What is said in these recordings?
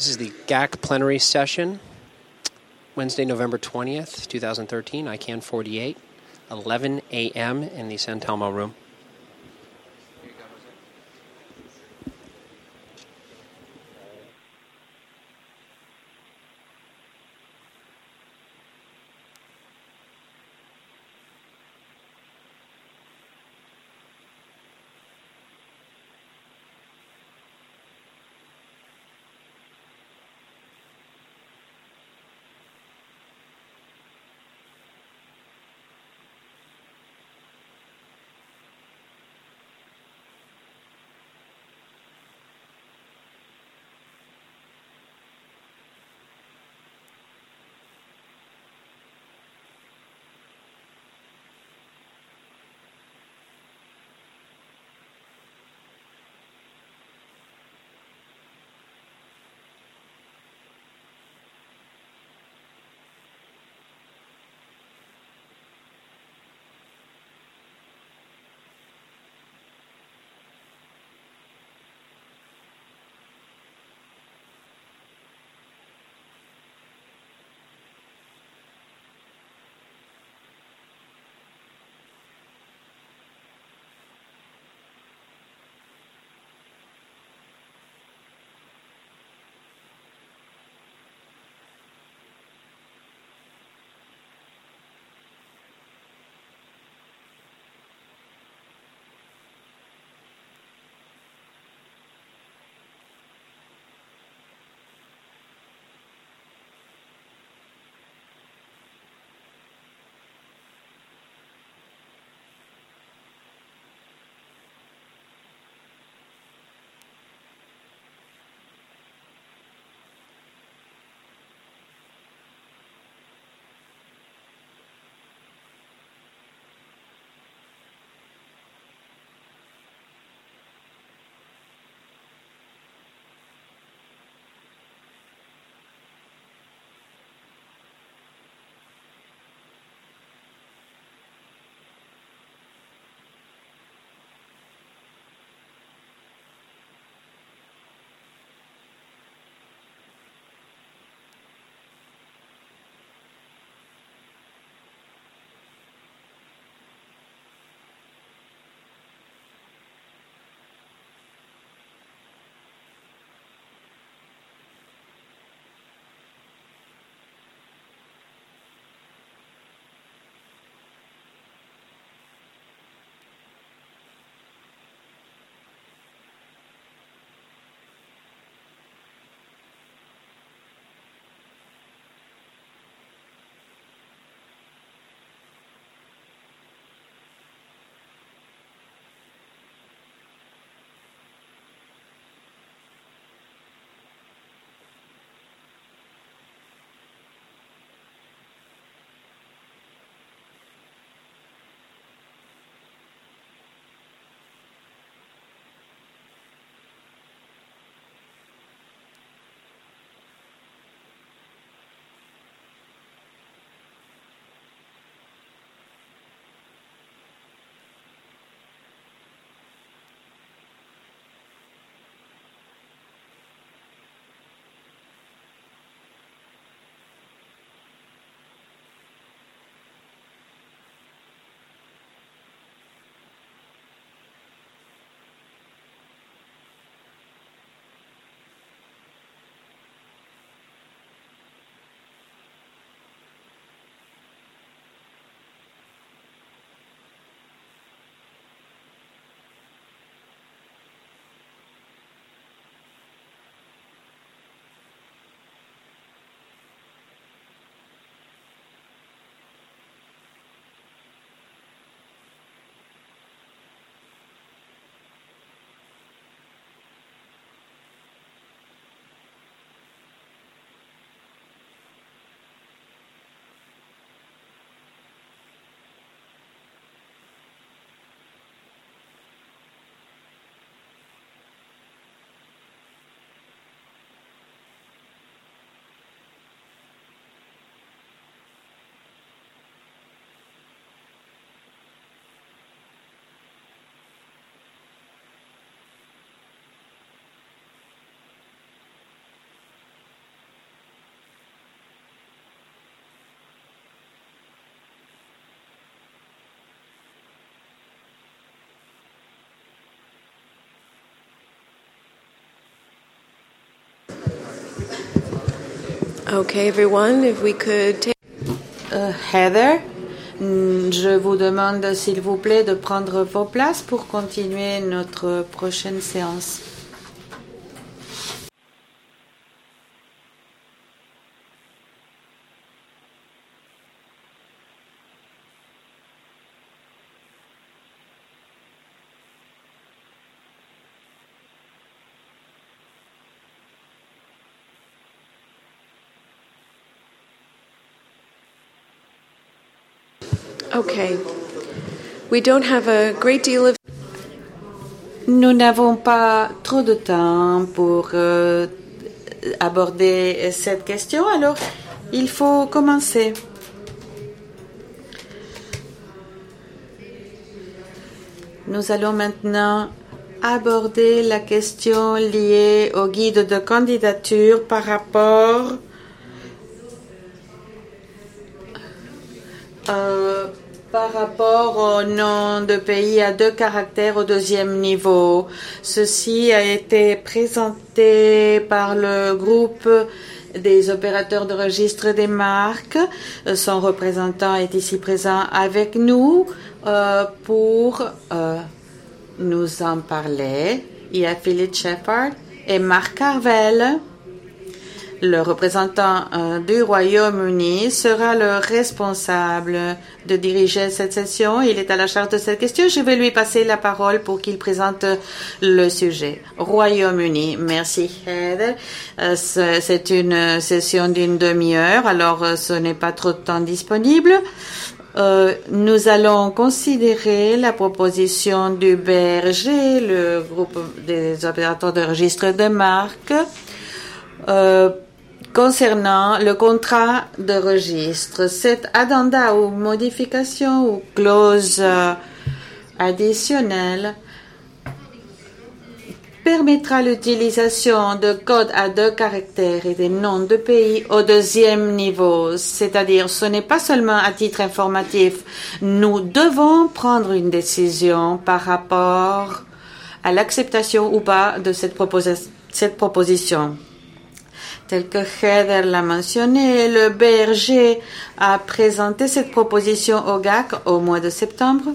This is the GAC plenary session, Wednesday, November 20th, 2013, ICANN 48, 11 a.m. in the San Telmo room. Okay, everyone, if we could take... Heather, je vous demande s'il vous plaît de prendre vos places pour continuer notre prochaine séance. Okay. We don't have a great deal of... Nous n'avons pas trop de temps pour aborder cette question, alors il faut commencer. Nous allons maintenant aborder la question liée au guide de candidature par rapport au nom de pays à 2 caractères au 2e niveau. Ceci a été présenté par le groupe des opérateurs de registre des marques. Son représentant est ici présent avec nous pour nous en parler. Il y a Philip Shepard et Mark Carvel. Le représentant du Royaume-Uni sera le responsable de diriger cette session. Il est à la charge de cette question. Je vais lui passer la parole pour qu'il présente le sujet. Royaume-Uni. Merci, Heather. C'est une session d'une demi-heure, alors ce n'est pas trop de temps disponible. Nous allons considérer la proposition du BRG, le groupe des opérateurs de registre de marque, concernant le contrat de registre. Cette addenda ou modification ou clause additionnelle permettra l'utilisation de codes à 2 caractères et des noms de pays au 2e niveau. C'est-à-dire, ce n'est pas seulement à titre informatif. Nous devons prendre une décision par rapport à l'acceptation ou pas de cette proposition. Tel que Heather l'a mentionné, le BRG a présenté cette proposition au GAC au mois de septembre.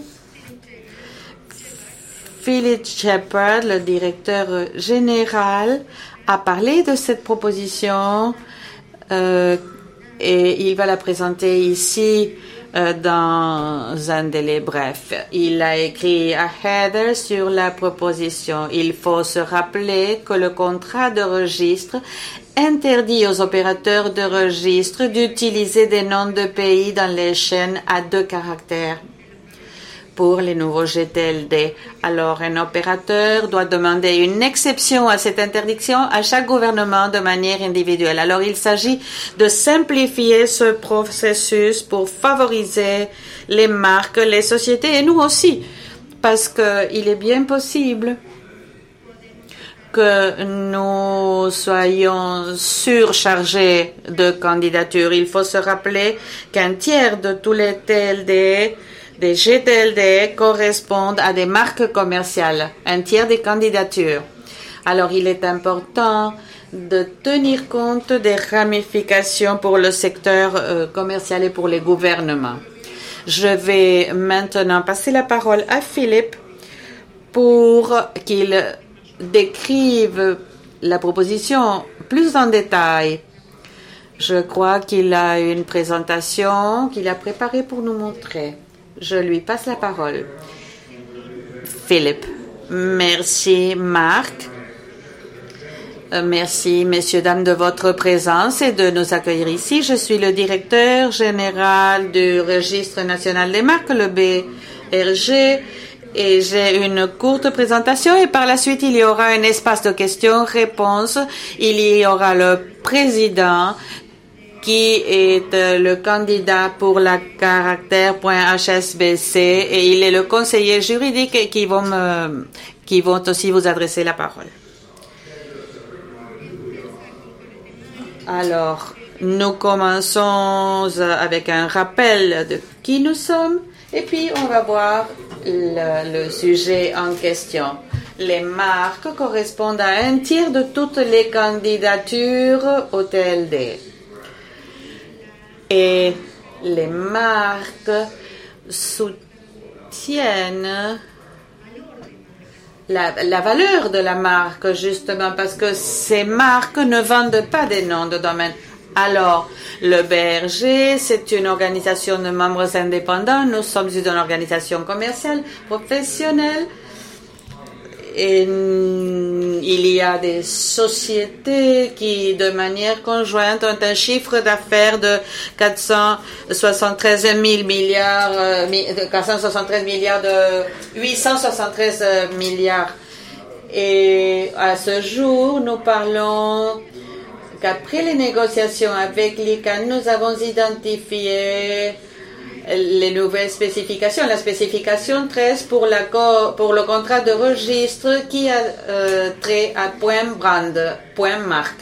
Philip Shepard, le directeur général, a parlé de cette proposition et il va la présenter ici dans un délai bref. Il a écrit à Heather sur la proposition. Il faut se rappeler que le contrat de registre interdit aux opérateurs de registre d'utiliser des noms de pays dans les chaînes à 2 caractères pour les nouveaux GTLD. Alors, un opérateur doit demander une exception à cette interdiction à chaque gouvernement de manière individuelle. Alors, il s'agit de simplifier ce processus pour favoriser les marques, les sociétés et nous aussi, parce qu'il est bien possible que nous soyons surchargés de candidatures. Il faut se rappeler qu'un tiers de tous les TLD, des GTLD, correspondent à des marques commerciales, un tiers des candidatures. Alors, il est important de tenir compte des ramifications pour le secteur commercial et pour les gouvernements. Je vais maintenant passer la parole à Philippe pour qu'il décrive la proposition plus en détail. Je crois qu'il a une présentation qu'il a préparée pour nous montrer. Je lui passe la parole. Philippe. Merci, Marc. Merci, messieurs, dames, de votre présence et de nous accueillir ici. Je suis le directeur général du Registre national des marques, le BRG, et j'ai une courte présentation et par la suite, il y aura un espace de questions-réponses. Il y aura le président qui est le candidat pour la caractère.hsbc et il est le conseiller juridique qui vont aussi vous adresser la parole. Alors, nous commençons avec un rappel de qui nous sommes et puis on va voir le sujet en question. Les marques correspondent à un tiers de toutes les candidatures au TLD. Et les marques soutiennent la valeur de la marque, justement, parce que ces marques ne vendent pas des noms de domaine. Alors, le BRG, c'est une organisation de membres indépendants. Nous sommes une organisation commerciale, professionnelle. Et il y a des sociétés qui, de manière conjointe, ont un chiffre d'affaires de 473 milliards de 873 milliards. Et à ce jour, nous parlons qu'après les négociations avec l'ICANN, nous avons identifié les nouvelles spécifications, la spécification 13 pour le contrat de registre qui a trait à point brand, point marque.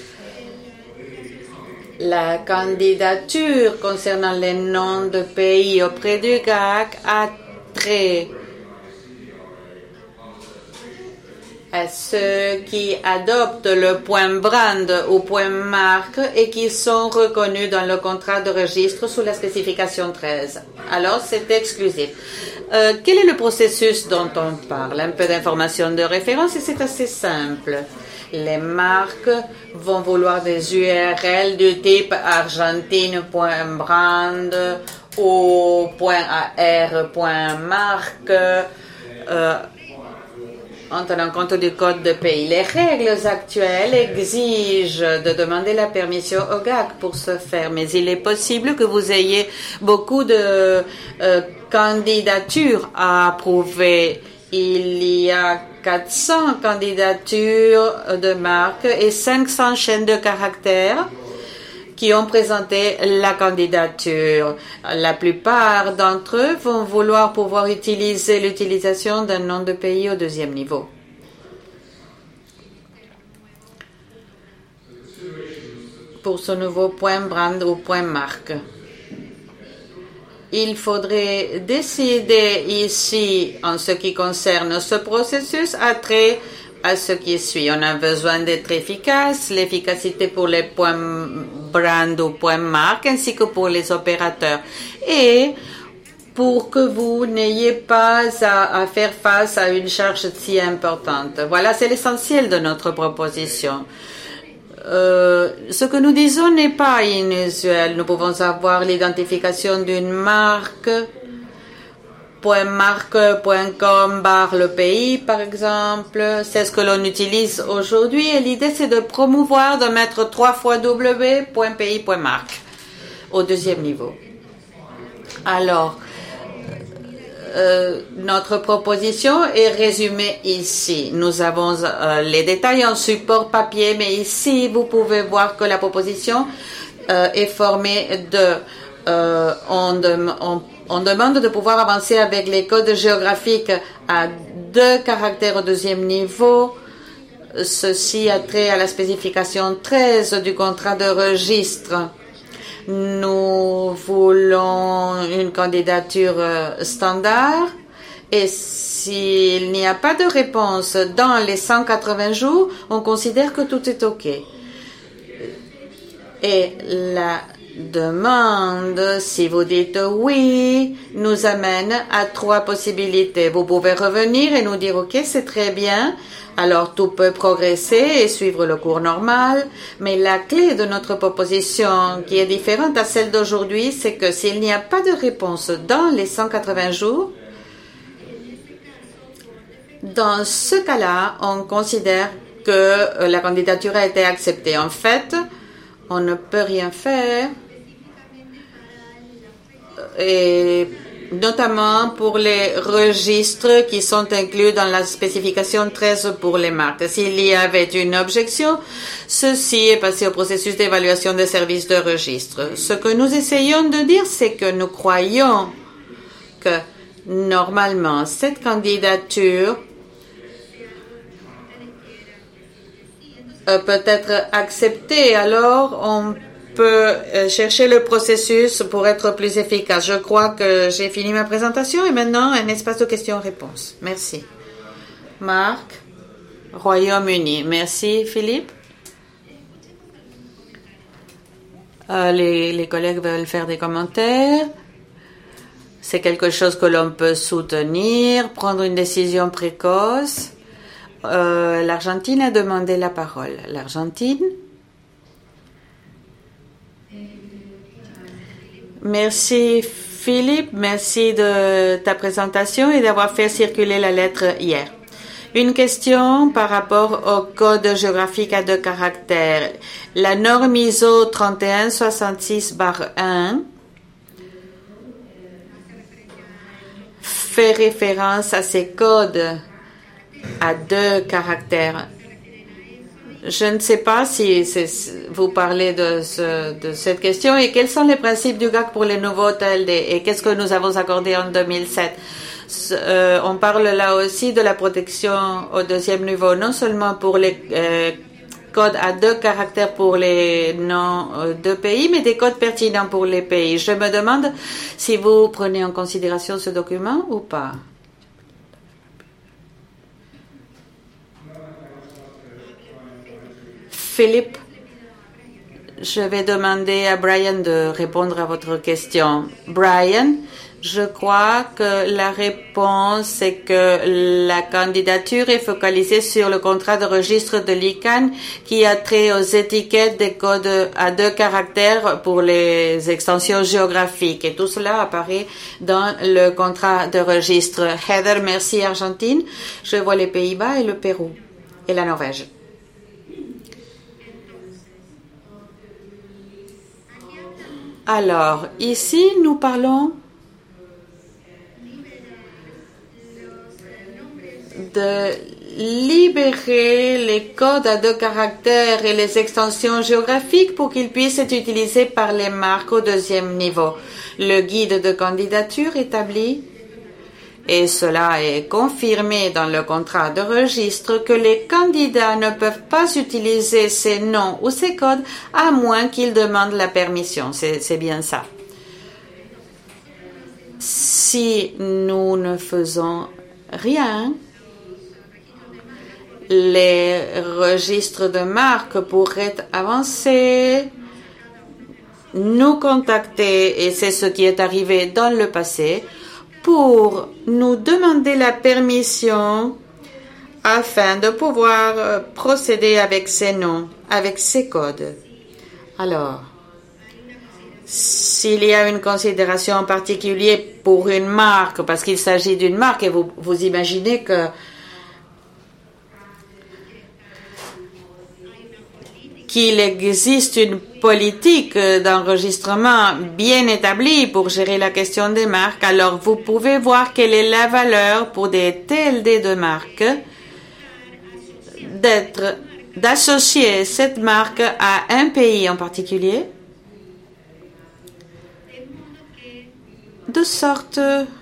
La candidature concernant les noms de pays auprès du GAC a trait à ceux qui adoptent le point brand ou point marque et qui sont reconnus dans le contrat de registre sous la spécification 13. Alors, c'est exclusif. Quel est le processus dont on parle? Un peu d'informations de référence et c'est assez simple. Les marques vont vouloir des URL du type argentine.brand ou .ar.marque en tenant compte du code de pays. Les règles actuelles exigent de demander la permission au GAC pour ce faire, mais il est possible que vous ayez beaucoup de candidatures à approuver. Il y a 400 candidatures de marques et 500 chaînes de caractères qui ont présenté la candidature. La plupart d'entre eux vont vouloir pouvoir utiliser l'utilisation d'un nom de pays au deuxième niveau. Pour ce nouveau point brand ou point marque. Il faudrait décider ici, en ce qui concerne ce processus, à trait à ce qui suit. On a besoin d'être efficace, l'efficacité pour les points brand ou points marque, ainsi que pour les opérateurs. Et pour que vous n'ayez pas à faire face à une charge si importante. Voilà, c'est l'essentiel de notre proposition. Ce que nous disons n'est pas inusuel. Nous pouvons avoir l'identification d'une marque, .marque.com le pays, par exemple. C'est ce que l'on utilise aujourd'hui. Et l'idée, c'est de promouvoir, de mettre 3 fois w.pays.marque au deuxième niveau. Alors, notre proposition est résumée ici. Nous avons les détails en support papier, mais ici, vous pouvez voir que la proposition est formée de... on demande de pouvoir avancer avec les codes géographiques à 2 caractères au deuxième niveau. Ceci a trait à la spécification 13 du contrat de registre. Nous voulons une candidature standard et s'il n'y a pas de réponse dans les 180 jours, on considère que tout est OK. Et la demande, si vous dites oui, nous amène à 3 possibilités. Vous pouvez revenir et nous dire OK, c'est très bien. Alors tout peut progresser et suivre le cours normal, mais la clé de notre proposition, qui est différente à celle d'aujourd'hui, c'est que s'il n'y a pas de réponse dans les 180 jours, dans ce cas-là, on considère que la candidature a été acceptée. En fait, on ne peut rien faire, et notamment pour les registres qui sont inclus dans la spécification 13 pour les marques. S'il y avait une objection, ceci est passé au processus d'évaluation des services de registre. Ce que nous essayons de dire, c'est que nous croyons que normalement, cette candidature peut être acceptée. Alors, on peut chercher le processus pour être plus efficace. Je crois que j'ai fini ma présentation et maintenant un espace de questions-réponses. Merci. Marc, Royaume-Uni. Merci, Philippe. Les collègues veulent faire des commentaires. C'est quelque chose que l'on peut soutenir, prendre une décision précoce. L'Argentine a demandé la parole. L'Argentine. Merci Philippe, merci de ta présentation et d'avoir fait circuler la lettre hier. Une question par rapport au code géographique à 2 caractères. La norme ISO 3166-1 fait référence à ces codes à 2 caractères. Je ne sais pas si vous parlez de cette question et quels sont les principes du GAC pour les nouveaux TLD et qu'est-ce que nous avons accordé en 2007. On parle là aussi de la protection au 2e niveau, non seulement pour les codes à 2 caractères pour les noms de pays, mais des codes pertinents pour les pays. Je me demande si vous prenez en considération ce document ou pas. Philippe, je vais demander à Brian de répondre à votre question. Brian, je crois que la réponse est que la candidature est focalisée sur le contrat de registre de l'ICANN qui a trait aux étiquettes des codes à 2 caractères pour les extensions géographiques. Et tout cela apparaît dans le contrat de registre. Heather, merci Argentine. Je vois les Pays-Bas et le Pérou et la Norvège. Alors, ici, nous parlons de libérer les codes à 2 caractères et les extensions géographiques pour qu'ils puissent être utilisés par les marques au 2e niveau. Le guide de candidature établit, et cela est confirmé dans le contrat de registre, que les candidats ne peuvent pas utiliser ces noms ou ces codes à moins qu'ils demandent la permission. C'est bien ça. Si nous ne faisons rien, les registres de marques pourraient avancer, nous contacter, et c'est ce qui est arrivé dans le passé, pour nous demander la permission afin de pouvoir procéder avec ces noms, avec ces codes. Alors, s'il y a une considération en particulier pour une marque, parce qu'il s'agit d'une marque, et vous imaginez qu'il existe une politique d'enregistrement bien établie pour gérer la question des marques, alors vous pouvez voir quelle est la valeur pour des TLD de marque d'associer cette marque à un pays en particulier, de sorte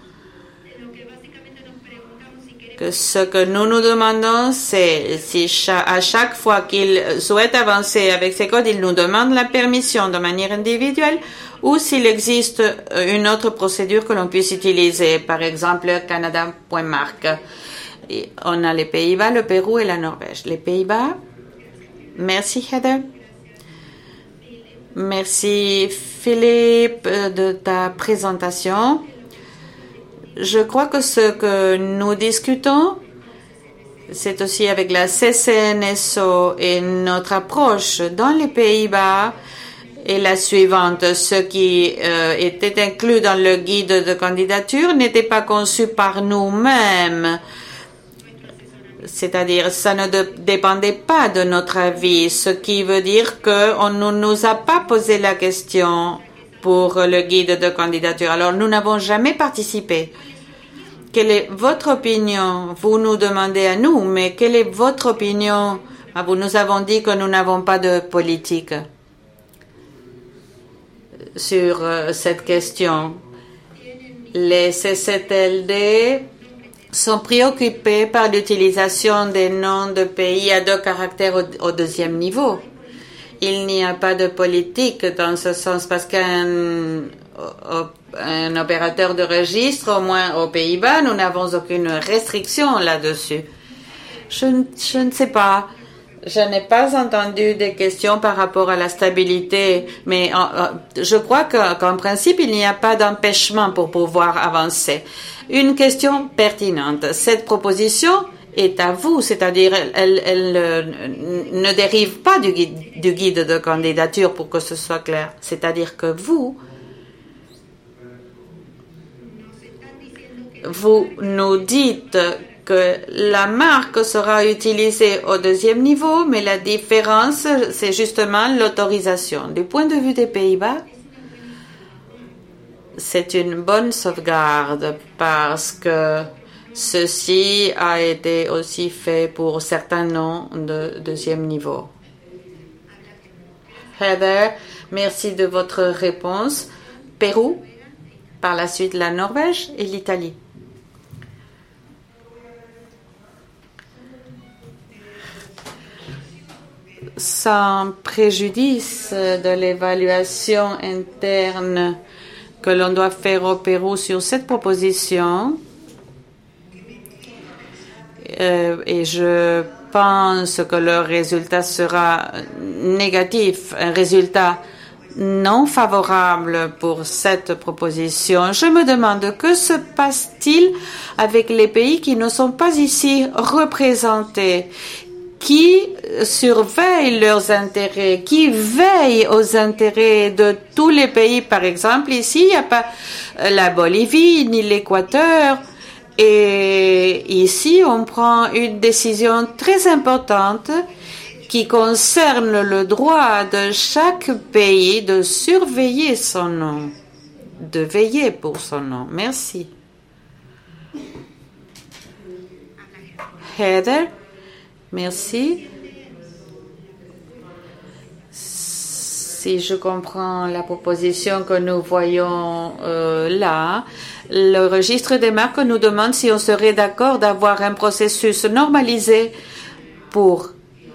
que ce que nous nous demandons, c'est si à chaque fois qu'ils souhaitent avancer avec ces codes, ils nous demandent la permission de manière individuelle ou s'il existe une autre procédure que l'on puisse utiliser, par exemple Canada.mark. On a les Pays-Bas, le Pérou et la Norvège. Les Pays-Bas, merci Heather. Merci Philippe de ta présentation. Je crois que ce que nous discutons, c'est aussi avec la CCNSO et notre approche dans les Pays-Bas est la suivante. Ce qui était inclus dans le guide de candidature n'était pas conçu par nous-mêmes. C'est-à-dire, ça ne dépendait pas de notre avis, ce qui veut dire qu'on ne nous a pas posé la question pour le guide de candidature. Alors, nous n'avons jamais participé. Quelle est votre opinion? Vous nous demandez à nous, mais quelle est votre opinion? Vous nous avons dit que nous n'avons pas de politique sur cette question. Les CCTLD sont préoccupés par l'utilisation des noms de pays à 2 caractères au 2e niveau. Il n'y a pas de politique dans ce sens parce qu'un opérateur de registre, au moins aux Pays-Bas, nous n'avons aucune restriction là-dessus. Je ne sais pas. Je n'ai pas entendu des questions par rapport à la stabilité, mais je crois qu'en principe, il n'y a pas d'empêchement pour pouvoir avancer. Une question pertinente. Cette proposition est à vous, c'est-à-dire elle ne dérive pas du guide de candidature pour que ce soit clair. C'est-à-dire que vous nous dites que la marque sera utilisée au deuxième niveau, mais la différence, c'est justement l'autorisation. Du point de vue des Pays-Bas, c'est une bonne sauvegarde parce que ceci a été aussi fait pour certains noms de deuxième niveau. Heather, merci de votre réponse. Pérou, par la suite la Norvège et l'Italie. Sans préjudice de l'évaluation interne que l'on doit faire au Pérou sur cette proposition, et je pense que le résultat sera négatif, un résultat non favorable pour cette proposition. Je me demande que se passe-t-il avec les pays qui ne sont pas ici représentés, qui surveillent leurs intérêts, qui veillent aux intérêts de tous les pays. Par exemple, ici, il n'y a pas la Bolivie ni l'Équateur. Et ici, on prend une décision très importante qui concerne le droit de chaque pays de surveiller son nom, de veiller pour son nom. Merci. Heather, merci. Si je comprends la proposition que nous voyons là, le registre des marques nous demande si on serait d'accord d'avoir un processus normalisé pour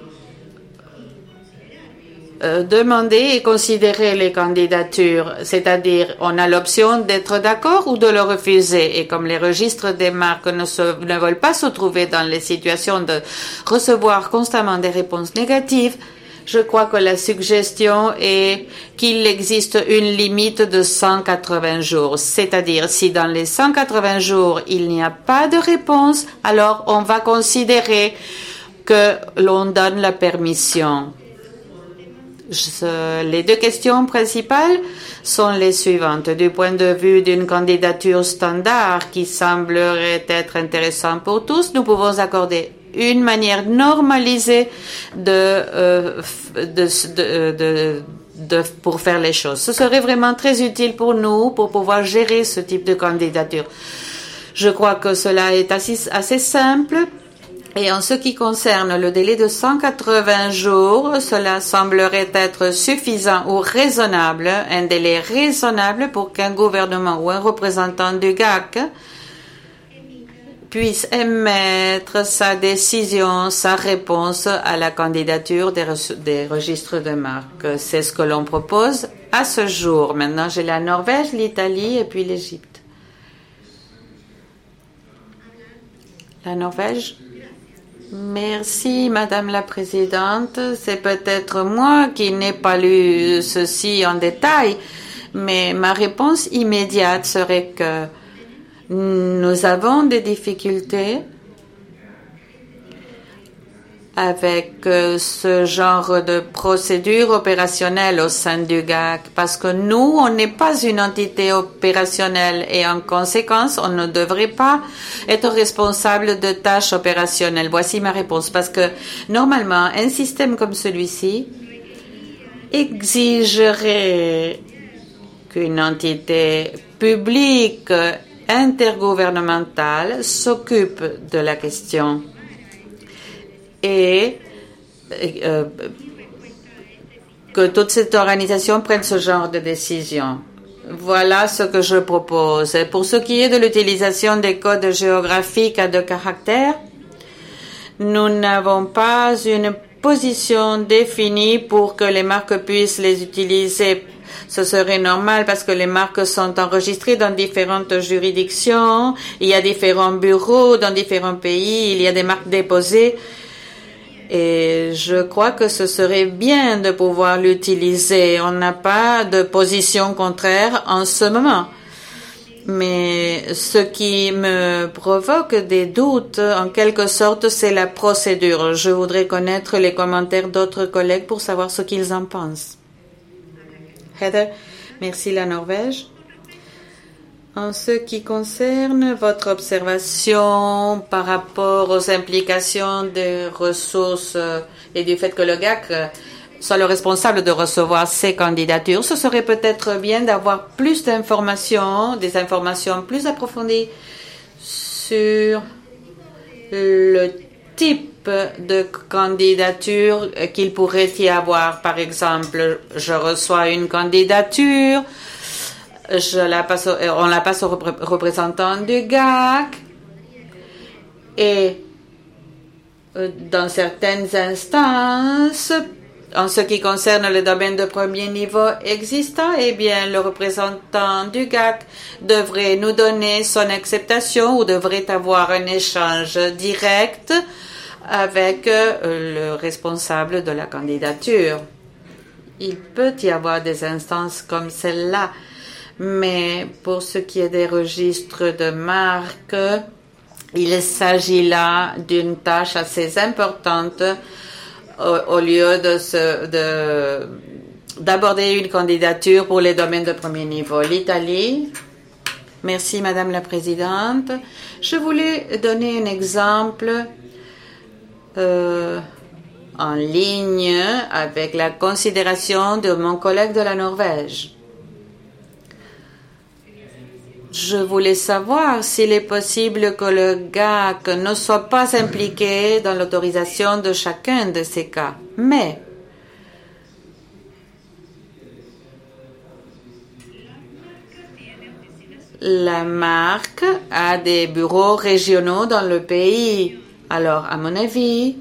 demander et considérer les candidatures, c'est-à-dire on a l'option d'être d'accord ou de le refuser. Et comme les registres des marques ne veulent pas se trouver dans les situations de recevoir constamment des réponses négatives, je crois que la suggestion est qu'il existe une limite de 180 jours. C'est-à-dire, si dans les 180 jours, il n'y a pas de réponse, alors on va considérer que l'on donne la permission. Les deux questions principales sont les suivantes. Du point de vue d'une candidature standard qui semblerait être intéressante pour tous, nous pouvons accorder une manière normalisée pour faire les choses. Ce serait vraiment très utile pour nous pour pouvoir gérer ce type de candidature. Je crois que cela est assez simple. Et en ce qui concerne le délai de 180 jours, cela semblerait être suffisant ou raisonnable, un délai raisonnable pour qu'un gouvernement ou un représentant du GAC puisse émettre sa décision, sa réponse à la candidature des registres de marques. C'est ce que l'on propose à ce jour. Maintenant, j'ai la Norvège, l'Italie et puis l'Égypte. La Norvège. Merci, Madame la Présidente. C'est peut-être moi qui n'ai pas lu ceci en détail, mais ma réponse immédiate serait que nous avons des difficultés avec ce genre de procédure opérationnelle au sein du GAC, parce que nous, on n'est pas une entité opérationnelle et en conséquence, on ne devrait pas être responsable de tâches opérationnelles. Voici ma réponse, parce que normalement, un système comme celui-ci exigerait qu'une entité publique intergouvernementale s'occupe de la question et que toute cette organisation prenne ce genre de décision. Voilà ce que je propose. Pour ce qui est de l'utilisation des codes géographiques à 2 caractères, nous n'avons pas une position définie pour que les marques puissent les utiliser. Ce serait normal parce que les marques sont enregistrées dans différentes juridictions, il y a différents bureaux dans différents pays, il y a des marques déposées. Et je crois que ce serait bien de pouvoir l'utiliser. On n'a pas de position contraire en ce moment. Mais ce qui me provoque des doutes, en quelque sorte, c'est la procédure. Je voudrais connaître les commentaires d'autres collègues pour savoir ce qu'ils en pensent. Heather, merci la Norvège. En ce qui concerne votre observation par rapport aux implications des ressources et du fait que le GAC soit le responsable de recevoir ces candidatures, ce serait peut-être bien d'avoir plus d'informations, des informations plus approfondies sur le type de candidature qu'il pourrait y avoir. Par exemple, je reçois une candidature, on la passe au représentant du GAC et dans certaines instances, en ce qui concerne le domaine de premier niveau existant, eh bien, le représentant du GAC devrait nous donner son acceptation ou devrait avoir un échange direct avec le responsable de la candidature. Il peut y avoir des instances comme celle-là, mais pour ce qui est des registres de marque, il s'agit là d'une tâche assez importante au lieu d'aborder une candidature pour les domaines de premier niveau. L'Italie. Merci, Madame la Présidente. Je voulais donner un exemple en ligne avec la considération de mon collègue de la Norvège. Je voulais savoir s'il est possible que le GAC ne soit pas impliqué dans l'autorisation de chacun de ces cas. Mais la marque a des bureaux régionaux dans le pays. Alors, à mon avis,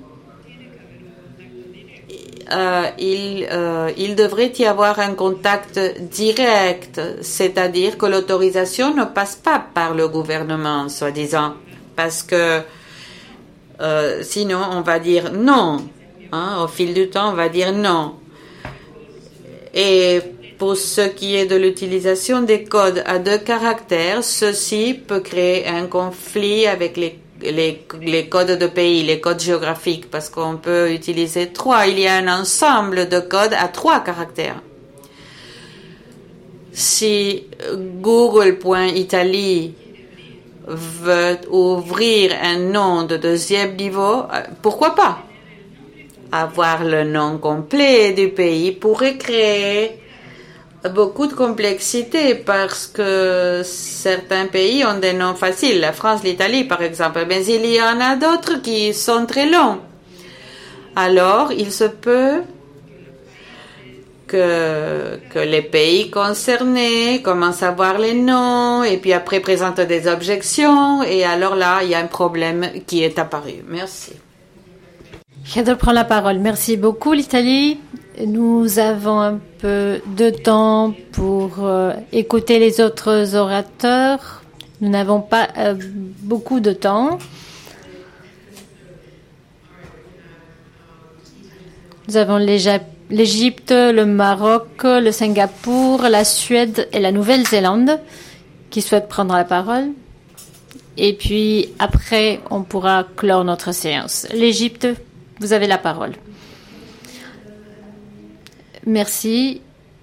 il devrait y avoir un contact direct, c'est-à-dire que l'autorisation ne passe pas par le gouvernement, soi-disant, parce que sinon on va dire non. Au fil du temps, on va dire non. Et pour ce qui est de l'utilisation des codes à 2 caractères, ceci peut créer un conflit avec les codes de pays, les codes géographiques, parce qu'on peut utiliser 3. Il y a un ensemble de codes à 3 caractères. Si Google.Italie veut ouvrir un nom de 2e niveau, pourquoi pas? Avoir le nom complet du pays pourrait créer beaucoup de complexité parce que certains pays ont des noms faciles, la France, l'Italie par exemple, mais il y en a d'autres qui sont très longs. Alors, il se peut que les pays concernés commencent à voir les noms et puis après présentent des objections et alors là, il y a un problème qui est apparu. Merci. Heather prend la parole. Merci beaucoup, l'Italie. Nous avons un peu de temps pour écouter les autres orateurs. Nous n'avons pas beaucoup de temps. Nous avons l'Égypte, le Maroc, le Singapour, la Suède et la Nouvelle-Zélande qui souhaitent prendre la parole. Et puis après, on pourra clore notre séance. L'Égypte, vous avez la parole. Merci.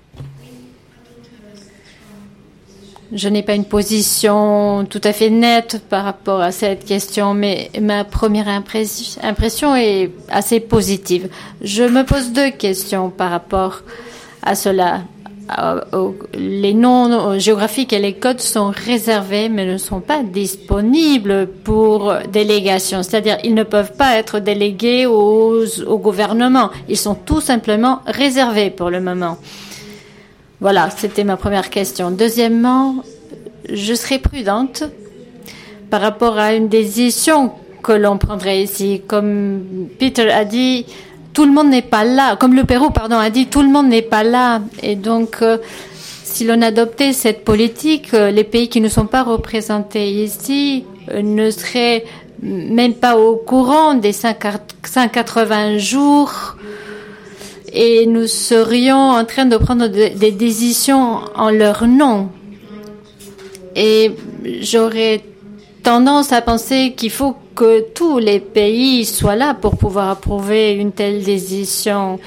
Je n'ai pas une position tout à fait nette par rapport à cette question, mais ma première impression est assez positive. Je me pose 2 questions par rapport à cela. Les noms géographiques et les codes sont réservés, mais ne sont pas disponibles pour délégation. C'est-à-dire, ils ne peuvent pas être délégués au gouvernement. Ils sont tout simplement réservés pour le moment. Voilà, c'était ma première question. Deuxièmement, je serai prudente par rapport à une décision que l'on prendrait ici. Comme Peter a dit, tout le monde n'est pas là. Comme le Pérou, a dit, tout le monde n'est pas là. Et donc, si l'on adoptait cette politique, les pays qui ne sont pas représentés ici ne seraient même pas au courant des 180 jours et nous serions en train de prendre des décisions en leur nom. Et j'aurais tendance à penser qu'il faut que tous les pays soient là pour pouvoir approuver une telle décision.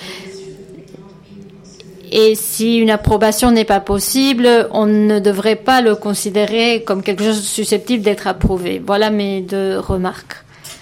Et si une approbation n'est pas possible, on ne devrait pas le considérer comme quelque chose de susceptible d'être approuvé. Voilà mes deux remarques.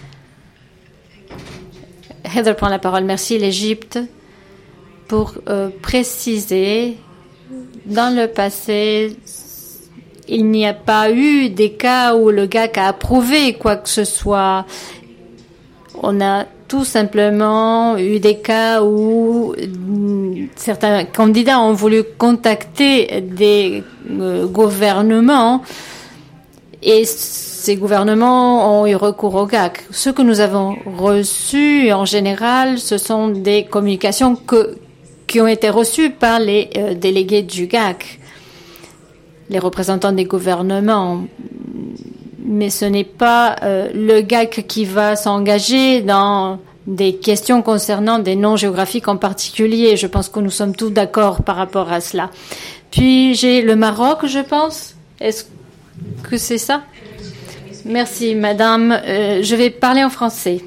Heather prend la parole. Merci l'Égypte pour préciser. Dans le passé, il n'y a pas eu des cas où le GAC a approuvé quoi que ce soit. On a tout simplement eu des cas où certains candidats ont voulu contacter des gouvernements et ces gouvernements ont eu recours au GAC. Ce que nous avons reçu, en général, ce sont des communications qui ont été reçues par les délégués du GAC, les représentants des gouvernements. Mais ce n'est pas le GAC qui va s'engager dans des questions concernant des noms géographiques en particulier. Je pense que nous sommes tous d'accord par rapport à cela. Puis j'ai le Maroc, je pense. Est-ce que c'est ça? Merci, madame. Je vais parler en français.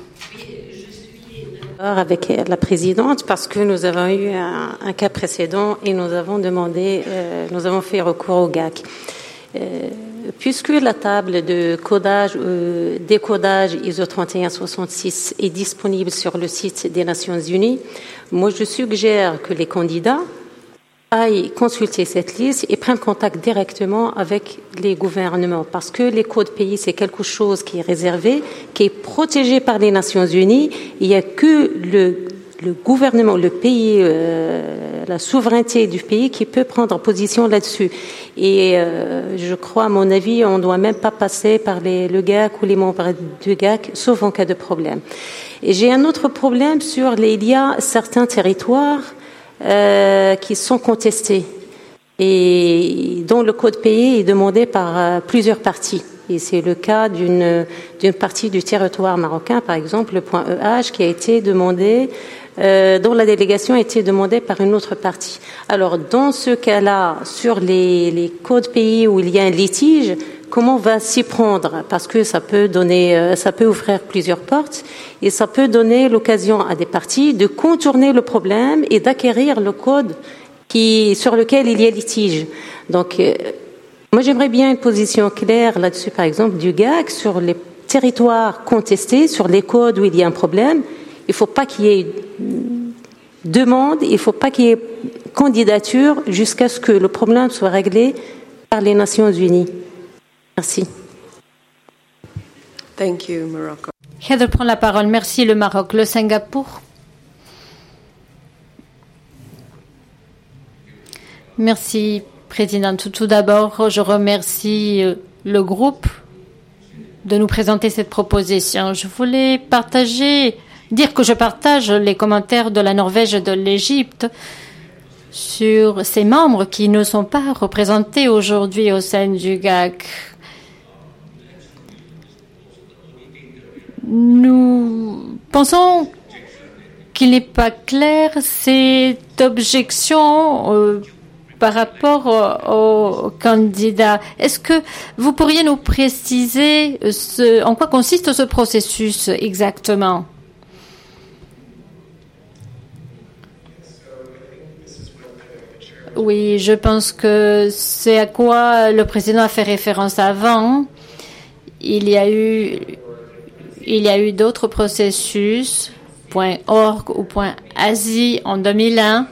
Avec la présidente parce que nous avons eu un cas précédent et nous avons fait recours au GAC. Puisque la table de codage, décodage ISO 3166 est disponible sur le site des Nations Unies, moi je suggère que les candidats aillent consulter cette liste et prennent contact directement avec les gouvernements parce que les codes pays c'est quelque chose qui est réservé, qui est protégé par les Nations Unies. Il n'y a que le gouvernement, le pays, la souveraineté du pays qui peut prendre position là-dessus. Et je crois, à mon avis, on ne doit même pas passer par le GAC ou les membres du GAC, sauf en cas de problème. Et j'ai un autre problème il y a certains territoires qui sont contestés et dont le code pays est demandé par plusieurs parties. Et c'est le cas d'une partie du territoire marocain, par exemple, le point EH, qui a été demandé, dont la délégation a été demandée par une autre partie. Alors, dans ce cas-là, sur les codes pays où il y a un litige, comment on va s'y prendre? Parce que ça peut ouvrir plusieurs portes et ça peut donner l'occasion à des parties de contourner le problème et d'acquérir le code sur lequel il y a litige. Donc, moi, j'aimerais bien une position claire là-dessus, par exemple, du GAC sur les territoires contestés, sur les codes où il y a un problème. Il ne faut pas qu'il y ait demande, il ne faut pas qu'il y ait candidature jusqu'à ce que le problème soit réglé par les Nations Unies. Merci. Thank you, Morocco. Heather prend la parole. Merci, le Maroc. Le Singapour. Merci, Présidente. Tout d'abord, je remercie le groupe de nous présenter cette proposition. Je voulais dire que je partage les commentaires de la Norvège et de l'Égypte sur ces membres qui ne sont pas représentés aujourd'hui au sein du GAC. Nous pensons qu'il n'est pas clair cette objection par rapport aux candidats. Est-ce que vous pourriez nous préciser en quoi consiste ce processus exactement? Oui, je pense que c'est à quoi le président a fait référence avant. Il y a eu d'autres processus, .org ou .asi en 2001.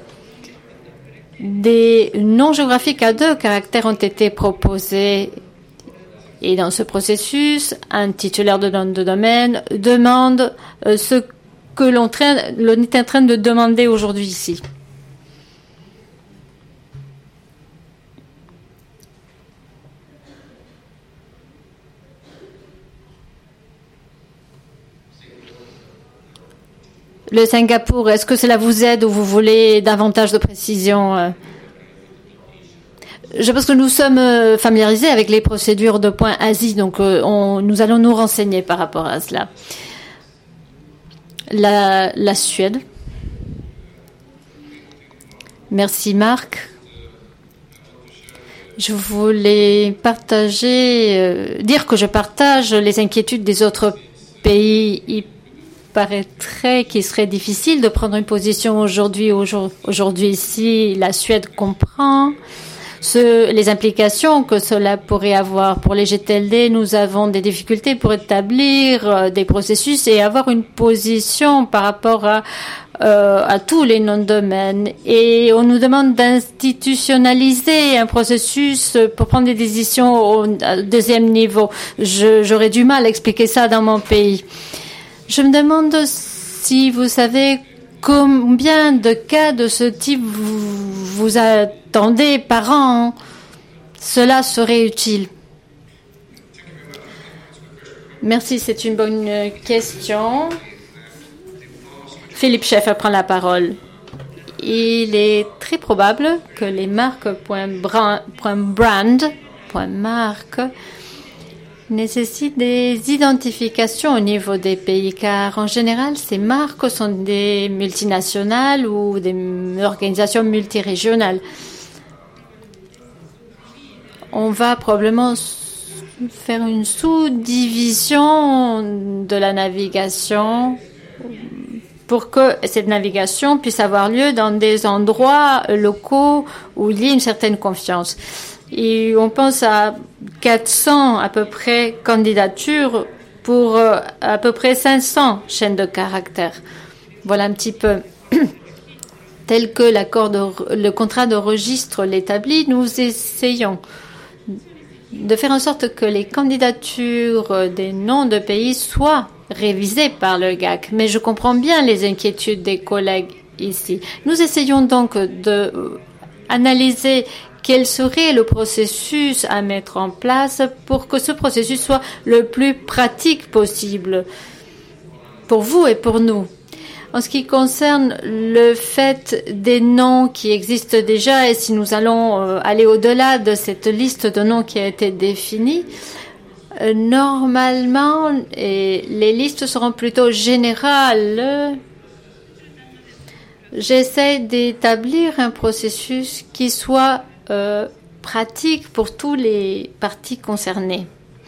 Des noms géographiques à 2 caractères ont été proposés. Et dans ce processus, un titulaire de nom de domaine demande ce que l'on est en train de demander aujourd'hui ici. Le Singapour, est-ce que cela vous aide ou vous voulez davantage de précision? Je pense que nous sommes familiarisés avec les procédures de points Asie, donc nous allons nous renseigner par rapport à cela. La Suède. Merci Marc. Je voulais dire que je partage les inquiétudes des autres pays. Il paraîtrait qu'il serait difficile de prendre une position aujourd'hui si la Suède comprend les implications que cela pourrait avoir. Pour les GTLD, nous avons des difficultés pour établir des processus et avoir une position par rapport à tous les noms de domaine. Et on nous demande d'institutionnaliser un processus pour prendre des décisions au deuxième niveau. J'aurais du mal à expliquer ça dans mon pays. Je me demande si vous savez combien de cas de ce type vous attendez par an. Cela serait utile. Merci, c'est une bonne question. Philippe Schaeffer prend la parole. Il est très probable que les marques .brand, .marque, nécessitent des identifications au niveau des pays, car en général, ces marques sont des multinationales ou des organisations multirégionales. On va probablement faire une sous-division de la navigation pour que cette navigation puisse avoir lieu dans des endroits locaux où il y a une certaine confiance. Et on pense à 400 à peu près candidatures pour à peu près 500 chaînes de caractères. Voilà un petit peu. Tel que le contrat de registre l'établit, nous essayons de faire en sorte que les candidatures des noms de pays soient révisées par le GAC. Mais je comprends bien les inquiétudes des collègues ici. Nous essayons donc d'analyser quel serait le processus à mettre en place pour que ce processus soit le plus pratique possible pour vous et pour nous. En ce qui concerne le fait des noms qui existent déjà et si nous allons aller au-delà de cette liste de noms qui a été définie, normalement, les listes seront plutôt générales. J'essaie d'établir un processus qui soit pratique pour tous les parties concernées.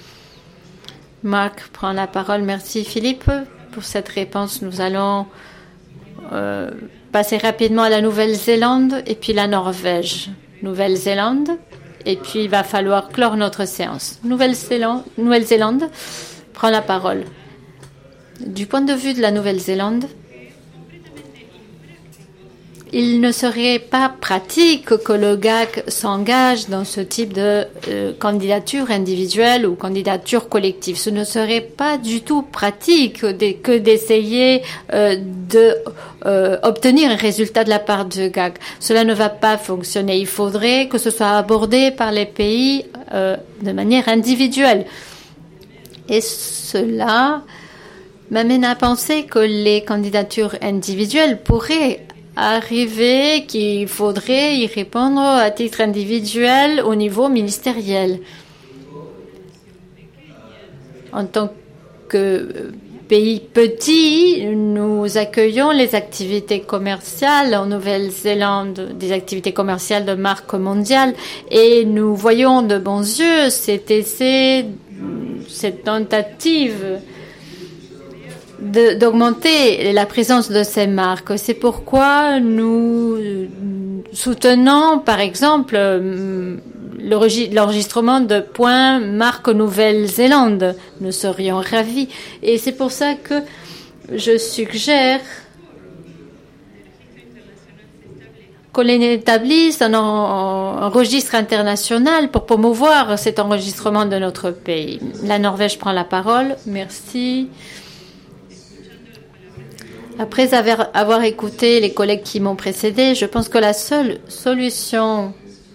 Marc prend la parole. Merci Philippe pour cette réponse. Nous allons passer rapidement à la Nouvelle-Zélande et puis la Norvège. Nouvelle-Zélande et puis il va falloir clore notre séance. Nouvelle-Zélande prend la parole. Du point de vue de la Nouvelle-Zélande, il ne serait pas pratique que le GAC s'engage dans ce type de candidature individuelle ou candidature collective. Ce ne serait pas du tout pratique que d'essayer d'obtenir un résultat de la part du GAC. Cela ne va pas fonctionner. Il faudrait que ce soit abordé par les pays de manière individuelle. Et cela m'amène à penser que les candidatures individuelles pourraient arriver, qu'il faudrait y répondre à titre individuel au niveau ministériel. En tant que pays petit, nous accueillons les activités commerciales en Nouvelle-Zélande, des activités commerciales de marque mondiale, et nous voyons de bons yeux cet essai, cette tentative d'augmenter la présence de ces marques. C'est pourquoi nous soutenons, par exemple, l'enregistrement de points marque Nouvelle-Zélande. Nous serions ravis. Et c'est pour ça que je suggère qu'on établisse un registre international pour promouvoir cet enregistrement de notre pays. La Norvège prend la parole. Merci. Après avoir écouté les collègues qui m'ont précédé, je pense que la seule solution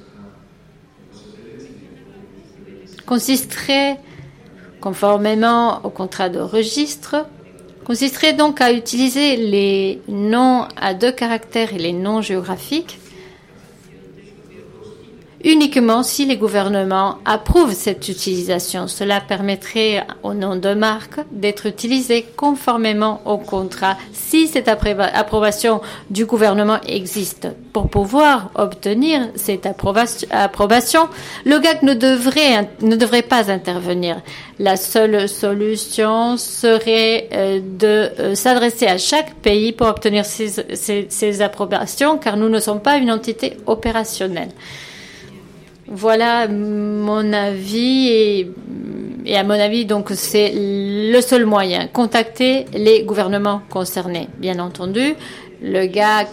consisterait, conformément au contrat de registre, consisterait donc à utiliser les noms à 2 caractères et les noms géographiques uniquement si les gouvernements approuvent cette utilisation. Cela permettrait au nom de marque d'être utilisé conformément au contrat si cette approbation du gouvernement existe. Pour pouvoir obtenir cette approbation, le GAC ne devrait pas intervenir. La seule solution serait de s'adresser à chaque pays pour obtenir ces approbations, car nous ne sommes pas une entité opérationnelle. Voilà mon avis et à mon avis, donc, c'est le seul moyen. Contacter les gouvernements concernés. Bien entendu, le GAC,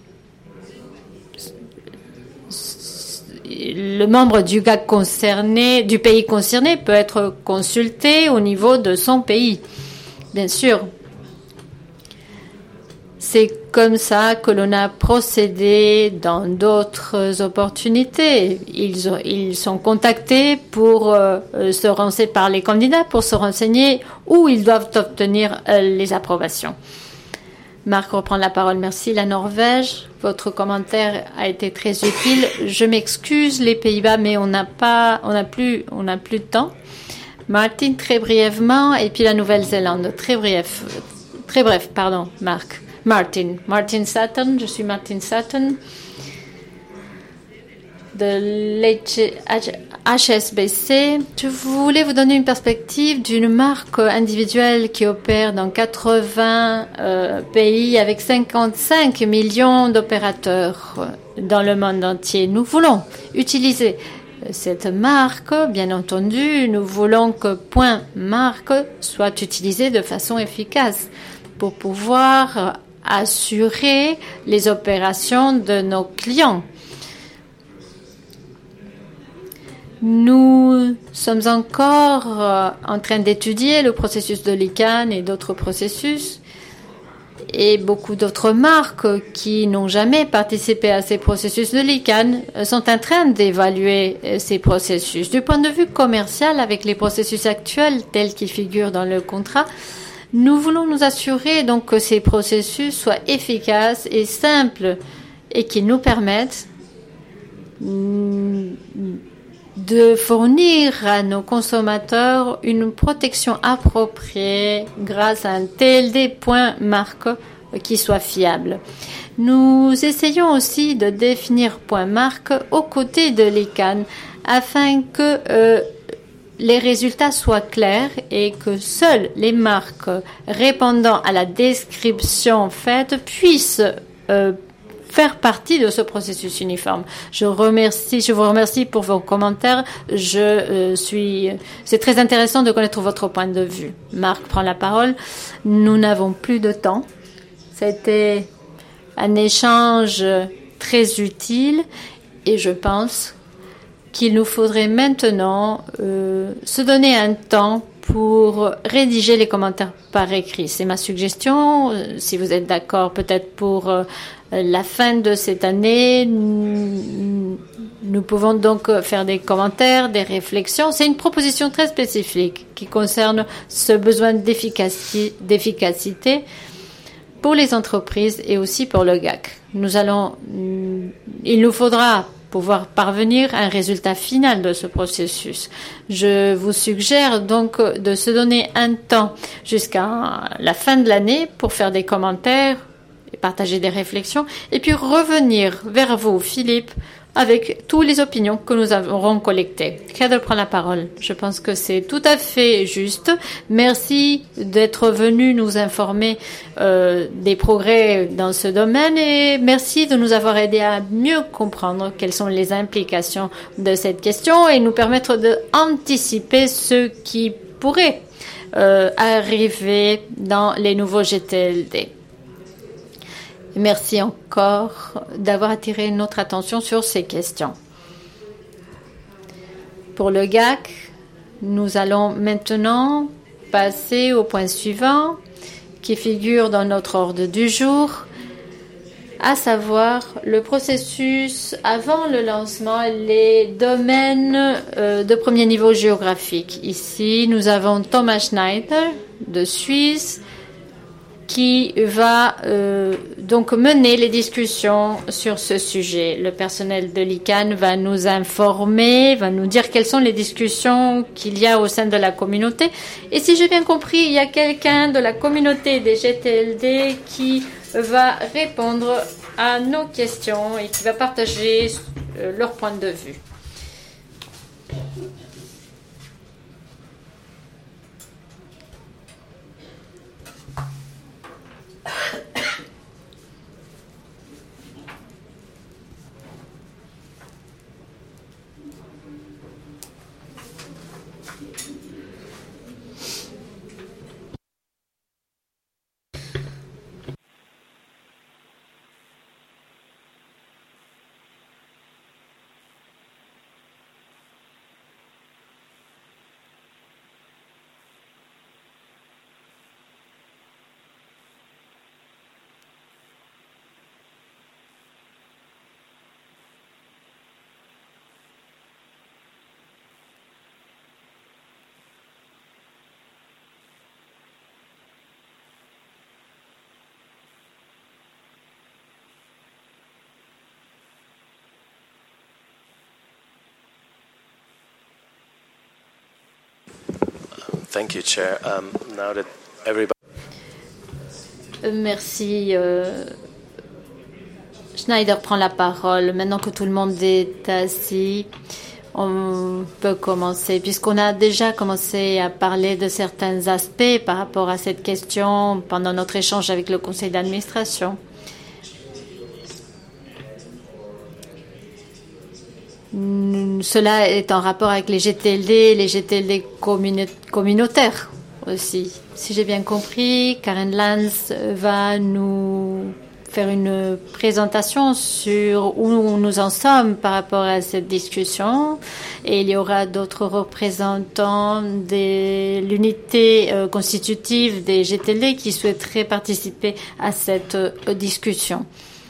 le membre du GAC concerné, du pays concerné, peut être consulté au niveau de son pays. Bien sûr. C'est comme ça que l'on a procédé dans d'autres opportunités. Ils sont contactés pour se renseigner par les candidats pour se renseigner où ils doivent obtenir les approbations. Marc reprend la parole. Merci. La Norvège, votre commentaire a été très utile. Je m'excuse les Pays-Bas, mais on n'a plus de temps. Martin, très brièvement, et puis la Nouvelle-Zélande, très bref, pardon, Marc. Martin Sutton, je suis Martin Sutton de l'HSBC. Je voulais vous donner une perspective d'une marque individuelle qui opère dans 80 pays avec 55 millions d'opérateurs dans le monde entier. Nous voulons utiliser cette marque, bien entendu, nous voulons que Point Marque soit utilisé de façon efficace pour pouvoir assurer les opérations de nos clients. Nous sommes encore en train d'étudier le processus de l'ICANN et d'autres processus, et beaucoup d'autres marques qui n'ont jamais participé à ces processus de l'ICANN sont en train d'évaluer ces processus. Du point de vue commercial, avec les processus actuels tels qu'ils figurent dans le contrat, nous voulons nous assurer donc que ces processus soient efficaces et simples et qu'ils nous permettent de fournir à nos consommateurs une protection appropriée grâce à un TLD point marque qui soit fiable. Nous essayons aussi de définir point marque aux côtés de l'ICANN afin que les résultats soient clairs et que seules les marques répondant à la description faite puissent faire partie de ce processus uniforme. Je vous remercie pour vos commentaires. C'est très intéressant de connaître votre point de vue. Marc prend la parole. Nous n'avons plus de temps. C'était un échange très utile et je pense qu'il nous faudrait maintenant se donner un temps pour rédiger les commentaires par écrit. C'est ma suggestion. Si vous êtes d'accord, peut-être pour la fin de cette année, nous pouvons donc faire des commentaires, des réflexions. C'est une proposition très spécifique qui concerne ce besoin d'efficacité pour les entreprises et aussi pour le GAC. Il nous faudra pouvoir parvenir à un résultat final de ce processus. Je vous suggère donc de se donner un temps jusqu'à la fin de l'année pour faire des commentaires et partager des réflexions et puis revenir vers vous, Philippe, avec toutes les opinions que nous aurons collectées. Heather prend la parole. Je pense que c'est tout à fait juste. Merci d'être venu nous informer des progrès dans ce domaine et merci de nous avoir aidé à mieux comprendre quelles sont les implications de cette question et nous permettre d'anticiper ce qui pourrait arriver dans les nouveaux GTLD. Merci encore d'avoir attiré notre attention sur ces questions. Pour le GAC, nous allons maintenant passer au point suivant qui figure dans notre ordre du jour, à savoir le processus avant le lancement, les domaines de premier niveau géographique. Ici, nous avons Thomas Schneider de Suisse qui va donc mener les discussions sur ce sujet. Le personnel de l'ICANN va nous informer, va nous dire quelles sont les discussions qu'il y a au sein de la communauté. Et si j'ai bien compris, il y a quelqu'un de la communauté des GTLD qui va répondre à nos questions et qui va partager leur point de vue. Thank you, Chair. Now that everybody... Merci. Schneider prend la parole. Maintenant que tout le monde est assis, on peut commencer. Puisqu'on a déjà commencé à parler de certains aspects par rapport à cette question pendant notre échange avec le conseil d'administration. Cela est en rapport avec les GTLD communautaires aussi. Si j'ai bien compris, Karen Lance va nous faire une présentation sur où nous en sommes par rapport à cette discussion. Et il y aura d'autres représentants de l'unité constitutive des GTLD qui souhaiteraient participer à cette discussion.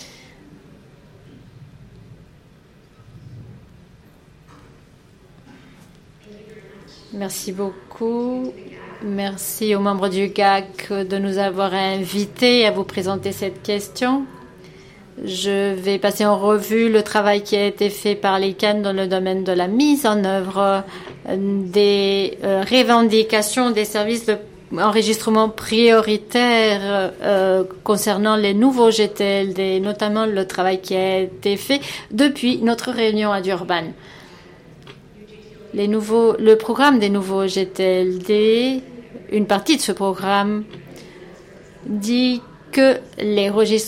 Merci beaucoup. Merci aux membres du GAC de nous avoir invités à vous présenter cette question. Je vais passer en revue le travail qui a été fait par l'ICANN dans le domaine de la mise en œuvre des revendications des services d'enregistrement prioritaires concernant les nouveaux GTLD, notamment le travail qui a été fait depuis notre réunion à Durban. Le programme des nouveaux GTLD, une partie de ce programme dit que les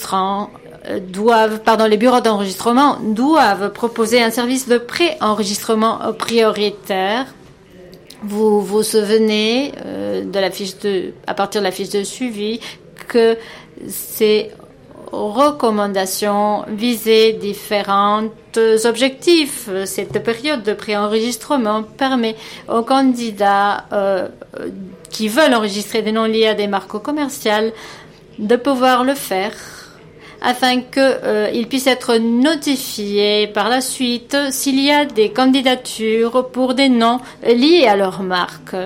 les bureaux d'enregistrement doivent proposer un service de pré-enregistrement prioritaire. Vous vous souvenez à partir de la fiche de suivi que ces recommandations visaient différents objectifs. Cette période de préenregistrement permet aux candidats qui veulent enregistrer des noms liés à des marques commerciales de pouvoir le faire afin qu'ils puissent être notifiés par la suite s'il y a des candidatures pour des noms liés à leur marque.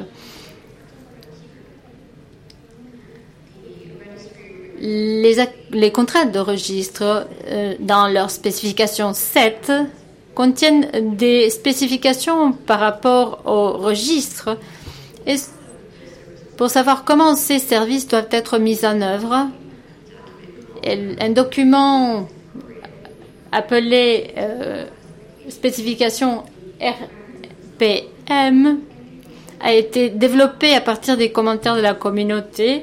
Les contrats de registre, dans leur spécification 7, contiennent des spécifications par rapport au registre et pour savoir comment ces services doivent être mis en œuvre. Un document appelé spécification RPM a été développé à partir des commentaires de la communauté.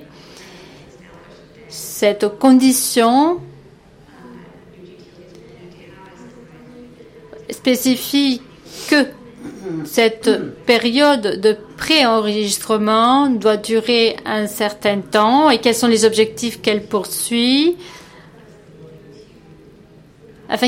Cette condition spécifie que cette période de pré-enregistrement doit durer un certain temps et quels sont les objectifs qu'elle poursuit afin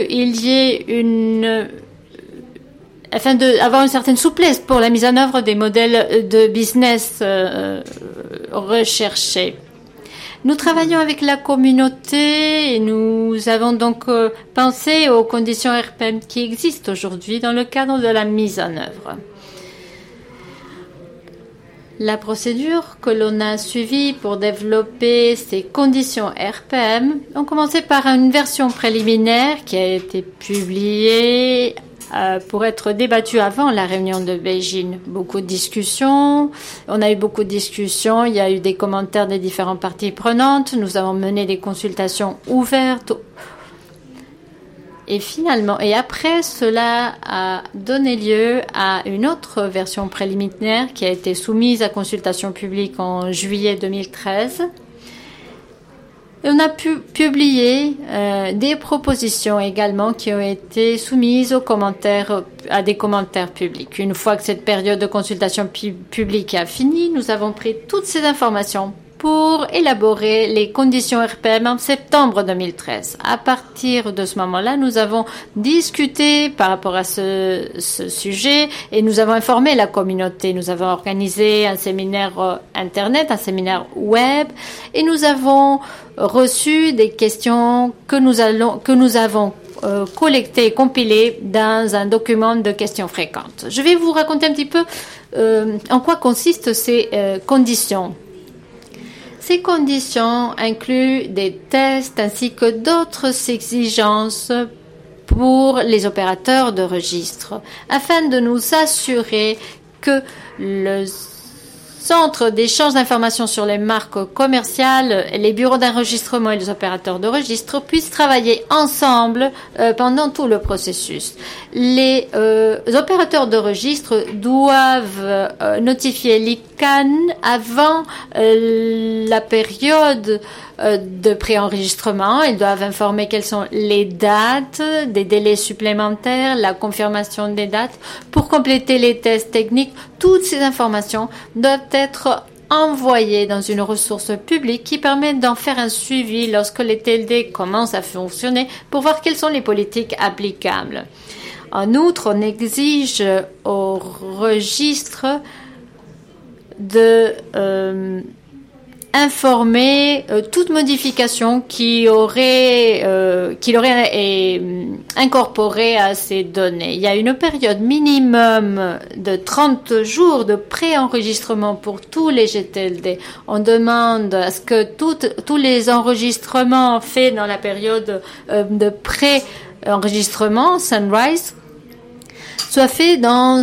d'avoir une certaine souplesse pour la mise en œuvre des modèles de business recherchés. Nous travaillons avec la communauté et nous avons donc pensé aux conditions RPM qui existent aujourd'hui dans le cadre de la mise en œuvre. La procédure que l'on a suivie pour développer ces conditions RPM ont commencé par une version préliminaire qui a été publiée pour être débattue avant la réunion de Beijing. Beaucoup de discussions, on a eu beaucoup de discussions, il y a eu des commentaires des différentes parties prenantes, nous avons mené des consultations ouvertes. Et finalement, et après, cela a donné lieu à une autre version préliminaire qui a été soumise à consultation publique en juillet 2013. Et on a pu publier des propositions également qui ont été soumises à des commentaires publics. Une fois que cette période de consultation publique a fini, nous avons pris toutes ces informations pour élaborer les conditions RPM en septembre 2013. À partir de ce moment-là, nous avons discuté par rapport à ce sujet et nous avons informé la communauté. Nous avons organisé un séminaire Internet, un séminaire web et nous avons reçu des questions que nous avons collectées et compilées dans un document de questions fréquentes. Je vais vous raconter un petit peu en quoi consistent ces conditions. Ces conditions incluent des tests ainsi que d'autres exigences pour les opérateurs de registre afin de nous assurer que le centre d'échange d'informations sur les marques commerciales, les bureaux d'enregistrement et les opérateurs de registre puissent travailler ensemble pendant tout le processus. Les opérateurs de registre doivent notifier l'ICANN avant la période de préenregistrement. Ils doivent informer quelles sont les dates, des délais supplémentaires, la confirmation des dates. Pour compléter les tests techniques, toutes ces informations doivent être envoyées dans une ressource publique qui permet d'en faire un suivi lorsque les TLD commencent à fonctionner pour voir quelles sont les politiques applicables. En outre, on exige au registre de informer toute modification qu'il aurait incorporée à ces données. Il y a une période minimum de 30 jours de préenregistrement pour tous les GTLD. On demande à ce que tous les enregistrements faits dans la période de préenregistrement, Sunrise, soient faits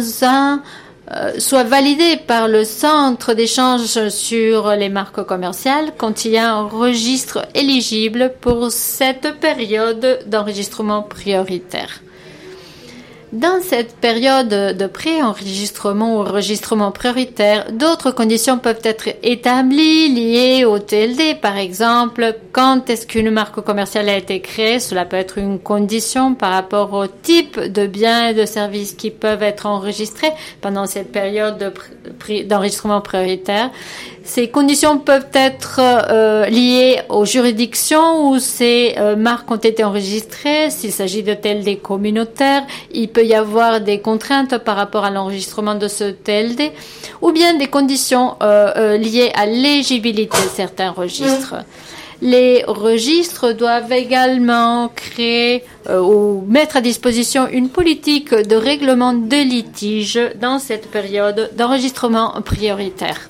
soit validé par le centre d'échange sur les marques commerciales quand il y a un registre éligible pour cette période d'enregistrement prioritaire. Dans cette période de pré-enregistrement ou enregistrement prioritaire, d'autres conditions peuvent être établies liées au TLD. Par exemple, quand est-ce qu'une marque commerciale a été créée? Cela peut être une condition par rapport au type de biens et de services qui peuvent être enregistrés pendant cette période d'enregistrement prioritaire. Ces conditions peuvent être liées aux juridictions où ces marques ont été enregistrées. S'il s'agit de TLD communautaires, il peut y avoir des contraintes par rapport à l'enregistrement de ce TLD ou bien des conditions liées à l'éligibilité de certains registres. Les registres doivent également créer ou mettre à disposition une politique de règlement de litige dans cette période d'enregistrement prioritaire.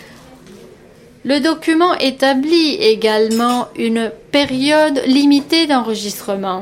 Le document établit également une période limitée d'enregistrement.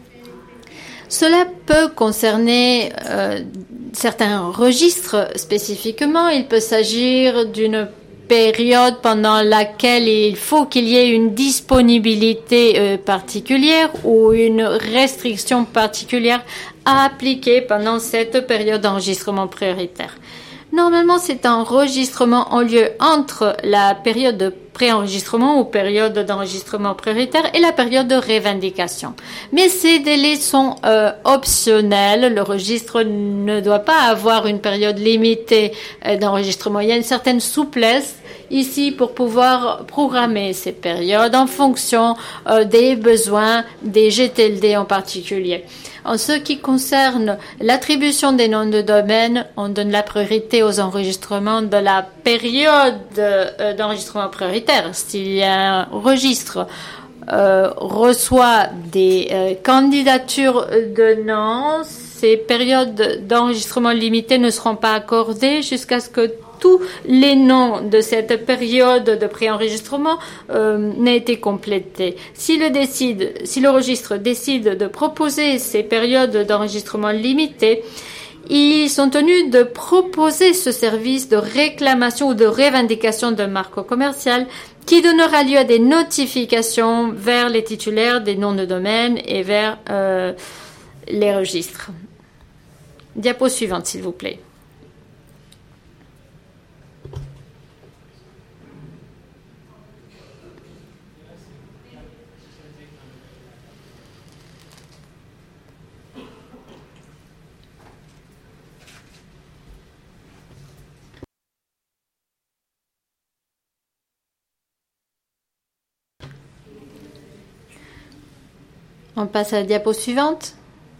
Cela peut concerner certains registres spécifiquement. Il peut s'agir d'une période pendant laquelle il faut qu'il y ait une disponibilité particulière ou une restriction particulière à appliquer pendant cette période d'enregistrement prioritaire. Normalement, c'est un enregistrement en lieu entre la période de préenregistrement ou période d'enregistrement prioritaire et la période de revendication. Mais ces délais sont optionnels. Le registre ne doit pas avoir une période limitée d'enregistrement. Il y a une certaine souplesse ici pour pouvoir programmer ces périodes en fonction des besoins des GTLD en particulier. En ce qui concerne l'attribution des noms de domaine, on donne la priorité aux enregistrements de la période d'enregistrement prioritaire. S'il y a un registre reçoit des candidatures de noms, ces périodes d'enregistrement limitées ne seront pas accordées jusqu'à ce que tous les noms de cette période de préenregistrement n'aient été complétés. Si le registre décide de proposer ces périodes d'enregistrement limitées, ils sont tenus de proposer ce service de réclamation ou de revendication de marque commerciale qui donnera lieu à des notifications vers les titulaires des noms de domaine et vers les registres. Diapo suivante, s'il vous plaît. On passe à la diapo suivante.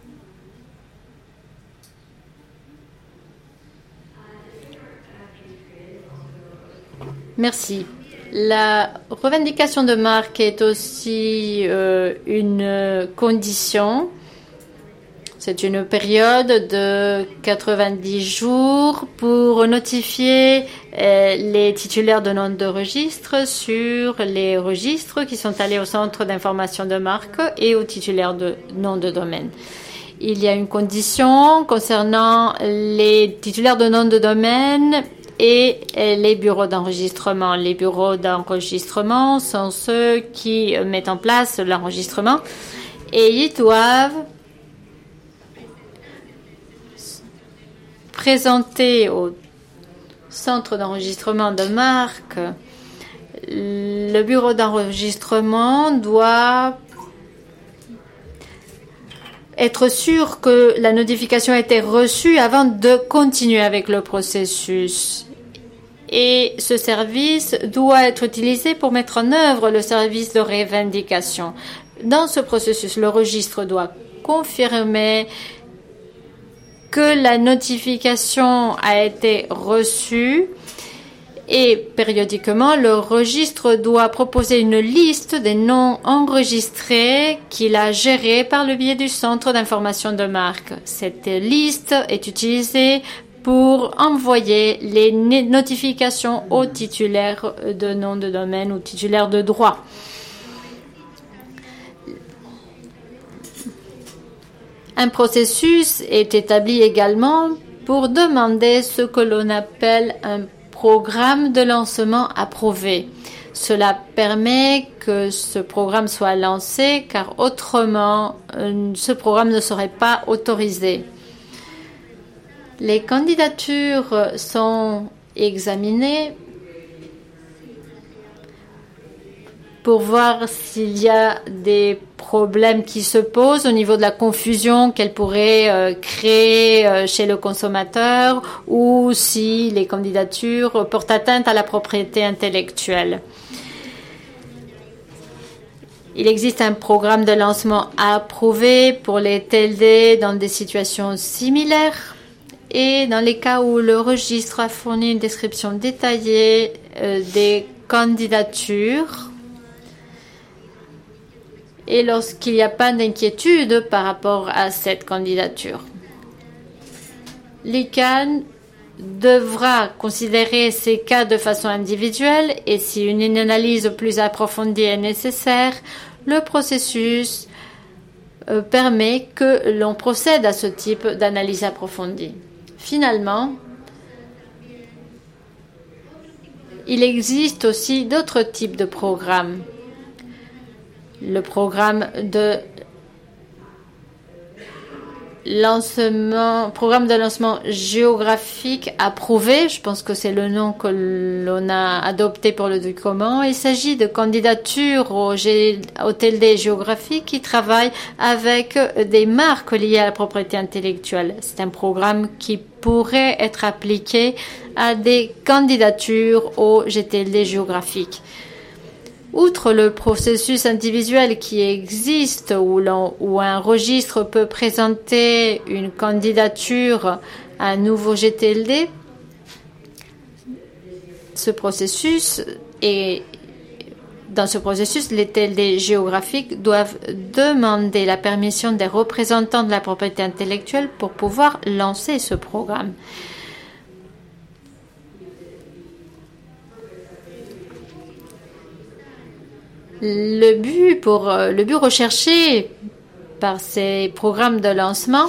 Merci. La revendication de marque est aussi une condition. C'est une période de 90 jours pour notifier les titulaires de noms de registre sur les registres qui sont allés au centre d'information de marque et aux titulaires de noms de domaine. Il y a une condition concernant les titulaires de noms de domaine et les bureaux d'enregistrement. Les bureaux d'enregistrement sont ceux qui mettent en place l'enregistrement et ils doivent présenter au centre d'enregistrement de marque. Le bureau d'enregistrement doit être sûr que la notification a été reçue avant de continuer avec le processus. Et ce service doit être utilisé pour mettre en œuvre le service de revendication. Dans ce processus, le registre doit confirmer que la notification a été reçue et périodiquement, le registre doit proposer une liste des noms enregistrés qu'il a gérés par le biais du centre d'information de marque. Cette liste est utilisée pour envoyer les notifications aux titulaires de noms de domaine ou titulaires de droit. Un processus est établi également pour demander ce que l'on appelle un programme de lancement approuvé. Cela permet que ce programme soit lancé car autrement, ce programme ne serait pas autorisé. Les candidatures sont examinées pour voir s'il y a des problèmes qui se posent au niveau de la confusion qu'elle pourrait créer chez le consommateur ou si les candidatures portent atteinte à la propriété intellectuelle. Il existe un programme de lancement approuvé pour les TLD dans des situations similaires et dans les cas où le registre a fourni une description détaillée des candidatures. Et lorsqu'il n'y a pas d'inquiétude par rapport à cette candidature. L'ICANN devra considérer ces cas de façon individuelle et si une analyse plus approfondie est nécessaire, le processus permet que l'on procède à ce type d'analyse approfondie. Finalement, il existe aussi d'autres types de programmes. Le programme de lancement géographique approuvé, je pense que c'est le nom que l'on a adopté pour le document. Il s'agit de candidatures au TLD géographique qui travaillent avec des marques liées à la propriété intellectuelle. C'est un programme qui pourrait être appliqué à des candidatures au GTLD géographique. Outre le processus individuel qui existe où un registre peut présenter une candidature à un nouveau GTLD, dans ce processus, les TLD géographiques doivent demander la permission des représentants de la propriété intellectuelle pour pouvoir lancer ce programme. Le but recherché par ces programmes de lancement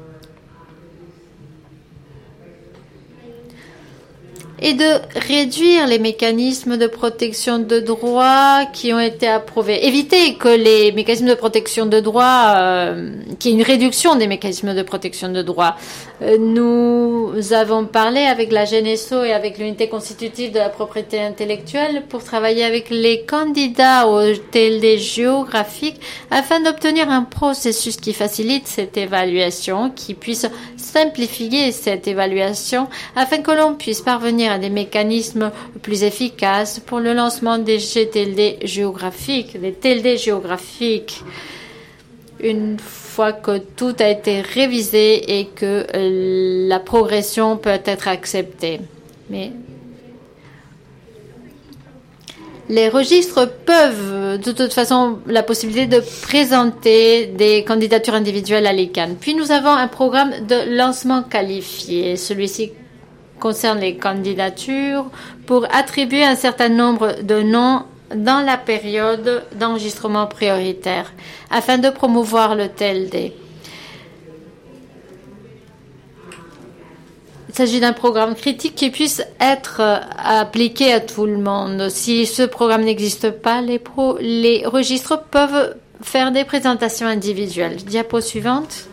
et de réduire les mécanismes de protection de droit qui ont été approuvés. Éviter que les mécanismes de protection de droit, qu'il y ait une réduction des mécanismes de protection de droit. Nous avons parlé avec la GNSO et avec l'unité constitutive de la propriété intellectuelle pour travailler avec les candidats au TLD géographique afin d'obtenir un processus qui facilite cette évaluation, qui puisse simplifier cette évaluation afin que l'on puisse parvenir à des mécanismes plus efficaces pour le lancement des GTLD géographiques, des TLD géographiques, une fois que tout a été révisé et que la progression peut être acceptée. Mais les registres peuvent, de toute façon, la possibilité de présenter des candidatures individuelles à l'ICANN. Puis nous avons un programme de lancement qualifié. Celui-ci concerne les candidatures pour attribuer un certain nombre de noms dans la période d'enregistrement prioritaire afin de promouvoir le TLD. Il s'agit d'un programme critique qui puisse être appliqué à tout le monde. Si ce programme n'existe pas, les registres peuvent faire des présentations individuelles. Diapo suivante.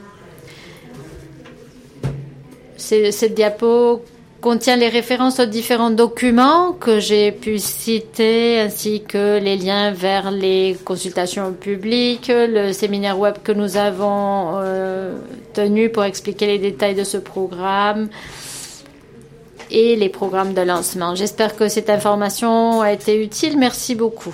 Cette diapo contient les références aux différents documents que j'ai pu citer, ainsi que les liens vers les consultations publiques, le séminaire web que nous avons tenu pour expliquer les détails de ce programme et les programmes de lancement. J'espère que cette information a été utile. Merci beaucoup.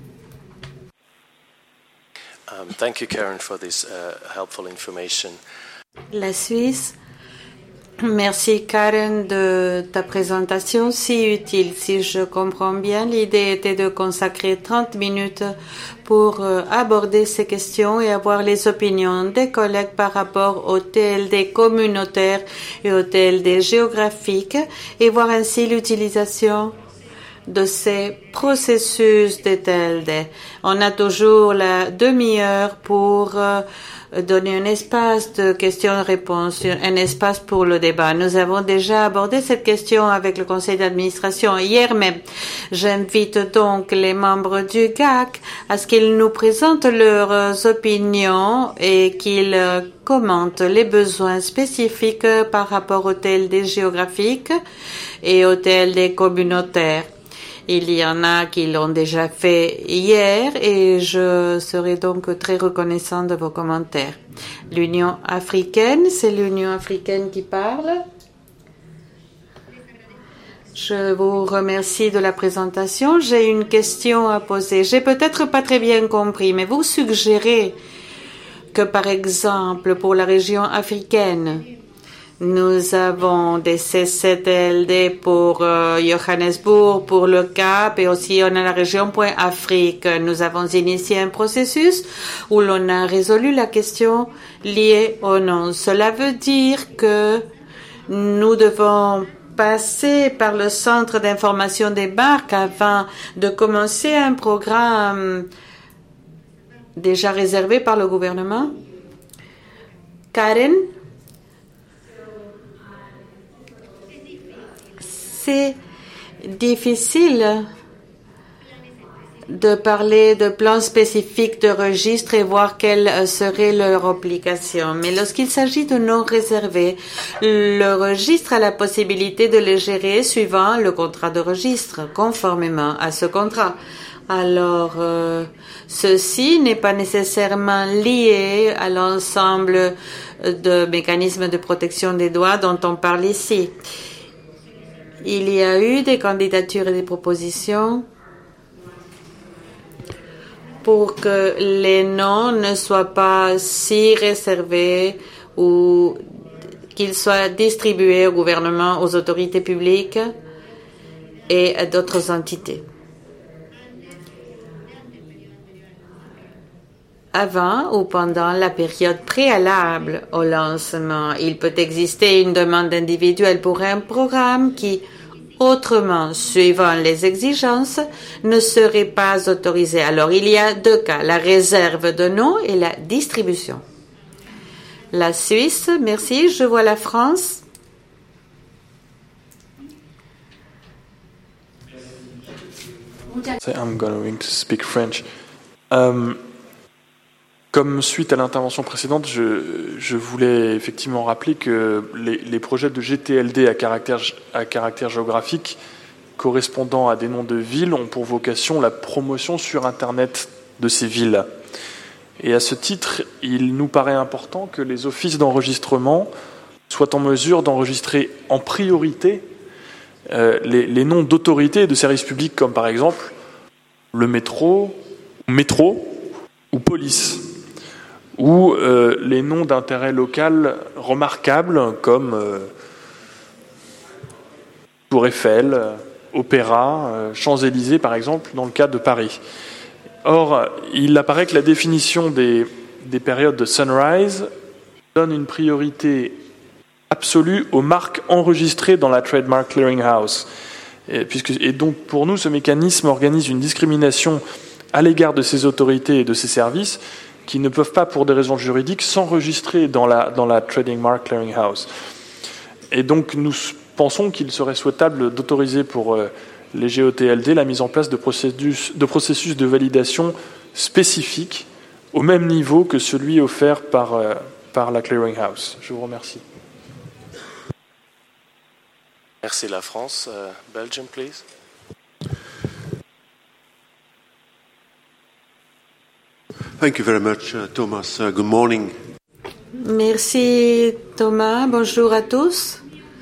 Thank you, Karen, for this helpful information. La Suisse. Merci Karen de ta présentation si utile. Si je comprends bien, l'idée était de consacrer 30 minutes pour aborder ces questions et avoir les opinions des collègues par rapport au TLD communautaire et au TLD géographique et voir ainsi l'utilisation de ces processus de TLD. On a toujours la demi-heure pour donner un espace de questions-réponses, un espace pour le débat. Nous avons déjà abordé cette question avec le conseil d'administration hier même. J'invite donc les membres du GAC à ce qu'ils nous présentent leurs opinions et qu'ils commentent les besoins spécifiques par rapport au TLD géographique et au TLD communautaire. Il y en a qui l'ont déjà fait hier et je serai donc très reconnaissant de vos commentaires. L'Union africaine, c'est l'Union africaine qui parle. Je vous remercie de la présentation. J'ai une question à poser. J'ai peut-être pas très bien compris, mais vous suggérez que, par exemple, pour la région africaine, nous avons des CCTLD pour Johannesburg, pour le Cap et aussi on a la région Point Afrique. Nous avons initié un processus où l'on a résolu la question liée au nom. Cela veut dire que nous devons passer par le centre d'information des marques avant de commencer un programme déjà réservé par le gouvernement. Karen? C'est difficile de parler de plans spécifiques de registre et voir quelle serait leur application. Mais lorsqu'il s'agit de non réservés, le registre a la possibilité de les gérer suivant le contrat de registre, conformément à ce contrat. Alors, ceci n'est pas nécessairement lié à l'ensemble de mécanismes de protection des droits dont on parle ici. Il y a eu des candidatures et des propositions pour que les noms ne soient pas si réservés ou qu'ils soient distribués au gouvernement, aux autorités publiques et à d'autres entités. Avant ou pendant la période préalable au lancement, il peut exister une demande individuelle pour un programme qui autrement, suivant les exigences, ne serait pas autorisé. Alors, il y a deux cas, la réserve de nom et la distribution. La Suisse, merci. Je vois la France. I'm going to speak French. Comme suite à l'intervention précédente, je voulais effectivement rappeler que les projets de GTLD à caractère géographique correspondant à des noms de villes ont pour vocation la promotion sur Internet de ces villes. Et à ce titre, il nous paraît important que les offices d'enregistrement soient en mesure d'enregistrer en priorité les noms d'autorités et de services publics, comme par exemple le métro ou police, ou les noms d'intérêt local remarquables comme Tour Eiffel, Opéra, Champs-Élysées par exemple, dans le cas de Paris. Or, il apparaît que la définition des périodes de sunrise donne une priorité absolue aux marques enregistrées dans la Trademark Clearinghouse. Et donc, pour nous, ce mécanisme organise une discrimination à l'égard de ces autorités et de ces services qui ne peuvent pas, pour des raisons juridiques, s'enregistrer dans la Trademark Clearinghouse. Et donc, nous pensons qu'il serait souhaitable d'autoriser pour les GOTLD la mise en place de processus de validation spécifiques au même niveau que celui offert par la Clearinghouse. Je vous remercie. Merci la France. Belgium, please. Thank you very much, Thomas. Good morning. Merci Thomas. Bonjour à tous.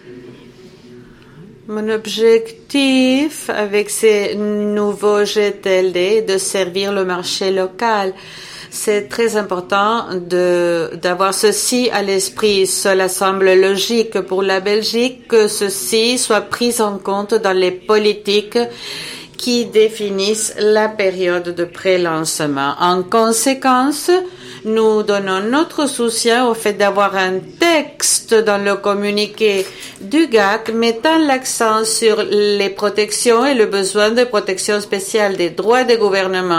Mon objectif avec ces nouveaux GTLD est de servir le marché local. C'est très important d'avoir ceci à l'esprit. Cela semble logique pour la Belgique que ceci soit pris en compte dans les politiques qui définissent la période de pré-lancement. En conséquence, nous donnons notre soutien au fait d'avoir un texte dans le communiqué du GAC mettant l'accent sur les protections et le besoin de protection spéciale des droits des gouvernements.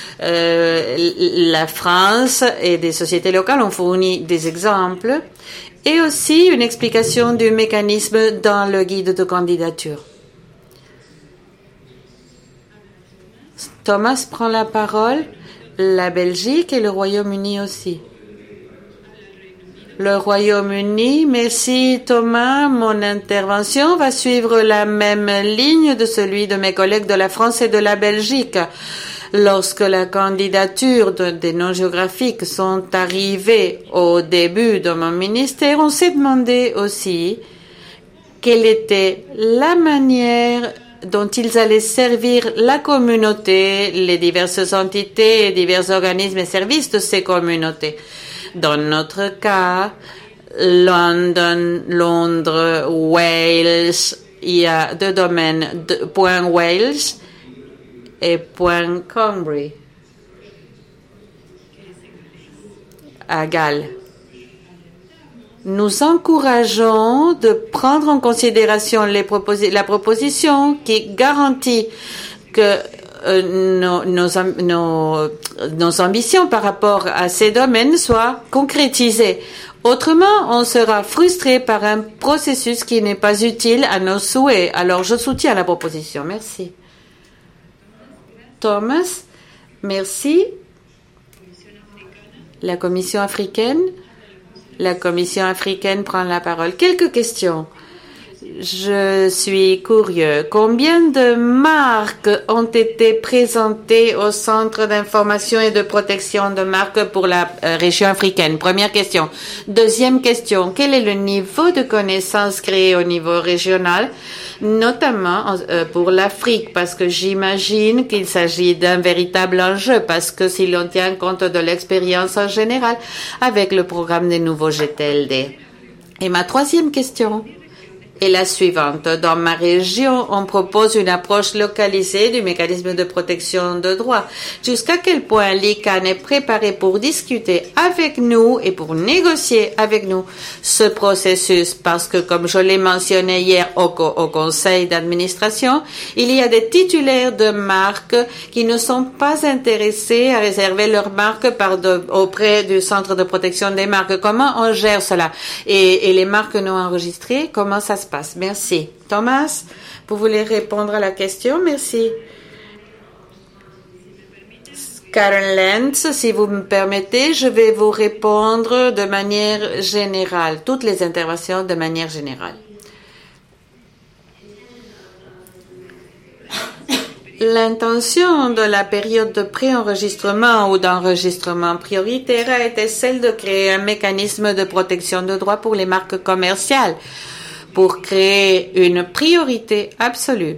La France et des sociétés locales ont fourni des exemples et aussi une explication du mécanisme dans le guide de candidature. Thomas prend la parole. La Belgique et le Royaume-Uni aussi. Le Royaume-Uni, merci Thomas. Mon intervention va suivre la même ligne de celui de mes collègues de la France et de la Belgique. Lorsque la candidature des noms géographiques sont arrivées au début de mon ministère, on s'est demandé aussi quelle était la manière dont ils allaient servir la communauté, les diverses entités et divers organismes et services de ces communautés. Dans notre cas, Londres, Wales, il y a deux domaines, point Wales et point Cambrai, à Galles. Nous encourageons de prendre en considération la proposition qui garantit que nos ambitions par rapport à ces domaines soient concrétisées. Autrement, on sera frustré par un processus qui n'est pas utile à nos souhaits. Alors, je soutiens la proposition. Merci. Thomas, merci. La Commission africaine. La Commission africaine prend la parole. Quelques questions. Je suis curieux. Combien de marques ont été présentées au Centre d'information et de protection de marques pour la région africaine? Première question. Deuxième question. Quel est le niveau de connaissances créé au niveau régional, notamment pour l'Afrique? Parce que j'imagine qu'il s'agit d'un véritable enjeu, parce que si l'on tient compte de l'expérience en général avec le programme des nouveaux GTLD. Et ma troisième question est la suivante. Dans ma région, on propose une approche localisée du mécanisme de protection de droits. Jusqu'à quel point l'ICANN est préparé pour discuter avec nous et pour négocier avec nous ce processus? Parce que, comme je l'ai mentionné hier au conseil d'administration, il y a des titulaires de marques qui ne sont pas intéressés à réserver leurs marques auprès du centre de protection des marques. Comment on gère cela? Et les marques non enregistrées, comment ça se passe? Merci. Thomas, vous voulez répondre à la question? Merci. Karen Lentz, si vous me permettez, je vais vous répondre de manière générale, toutes les interventions de manière générale. L'intention de la période de préenregistrement ou d'enregistrement prioritaire a été celle de créer un mécanisme de protection de droits pour les marques commerciales, pour créer une priorité absolue.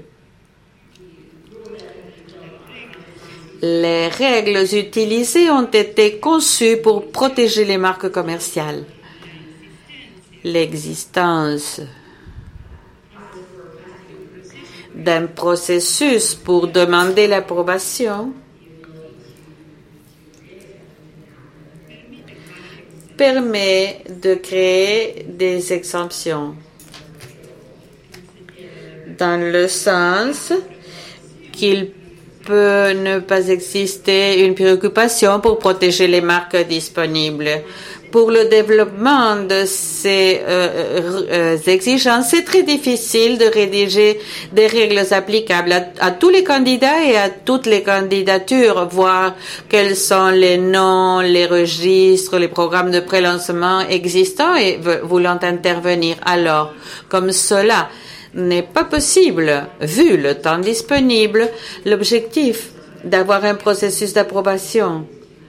Les règles utilisées ont été conçues pour protéger les marques commerciales. L'existence d'un processus pour demander l'approbation permet de créer des exemptions dans le sens qu'il peut ne pas exister une préoccupation pour protéger les marques disponibles. Pour le développement de ces exigences, c'est très difficile de rédiger des règles applicables à tous les candidats et à toutes les candidatures, voir quels sont les noms, les registres, les programmes de prélancement existants et voulant intervenir. Alors, comme cela n'est pas possible, vu le temps disponible, l'objectif d'avoir un processus d'approbation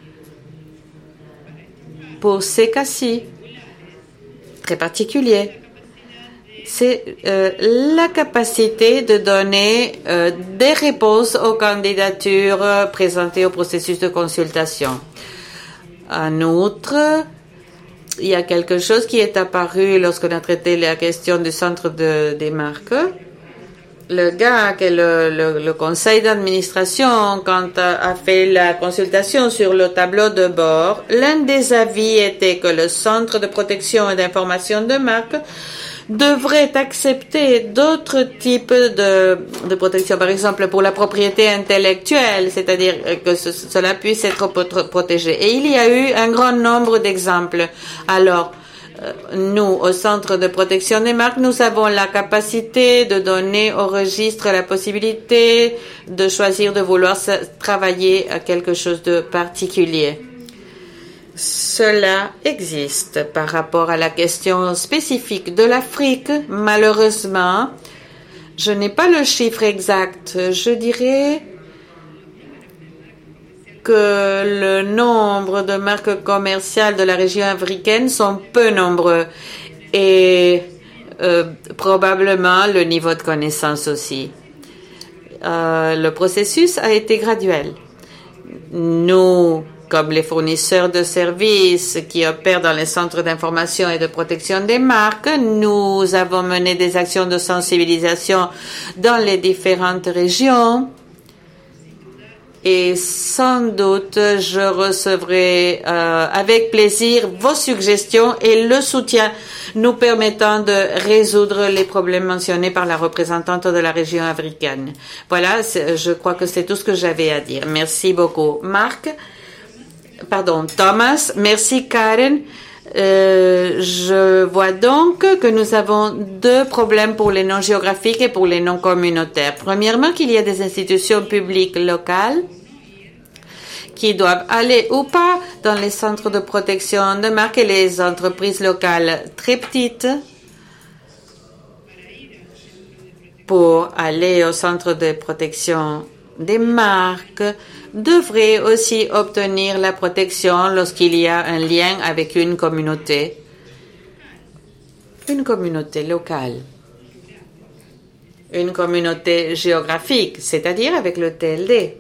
pour ces cas-ci, très particuliers, c'est la capacité de donner des réponses aux candidatures présentées au processus de consultation. En outre, il y a quelque chose qui est apparu lorsqu'on a traité la question du centre des marques. Le GAC et le conseil d'administration, quand a fait la consultation sur le tableau de bord, l'un des avis était que le centre de protection et d'information de marque devrait accepter d'autres types de protection, par exemple pour la propriété intellectuelle, c'est-à-dire que cela puisse être protégé. Et il y a eu un grand nombre d'exemples. Alors, nous, au Centre de protection des marques, nous avons la capacité de donner au registre la possibilité de choisir de vouloir travailler à quelque chose de particulier. Cela existe par rapport à la question spécifique de l'Afrique. Malheureusement, je n'ai pas le chiffre exact. Je dirais que le nombre de marques commerciales de la région africaine sont peu nombreux et probablement le niveau de connaissance aussi. Le processus a été graduel. Nous, comme les fournisseurs de services qui opèrent dans les centres d'information et de protection des marques, nous avons mené des actions de sensibilisation dans les différentes régions. Et sans doute, je recevrai avec plaisir vos suggestions et le soutien nous permettant de résoudre les problèmes mentionnés par la représentante de la région africaine. Voilà, je crois que c'est tout ce que j'avais à dire. Merci beaucoup. Thomas. Merci, Karen. Je vois donc que nous avons deux problèmes pour les non géographiques et pour les non communautaires. Premièrement, qu'il y a des institutions publiques locales qui doivent aller ou pas dans les centres de protection de marque et les entreprises locales très petites pour aller au centre de protection des marques devraient aussi obtenir la protection lorsqu'il y a un lien avec une communauté locale, une communauté géographique, c'est-à-dire avec le TLD.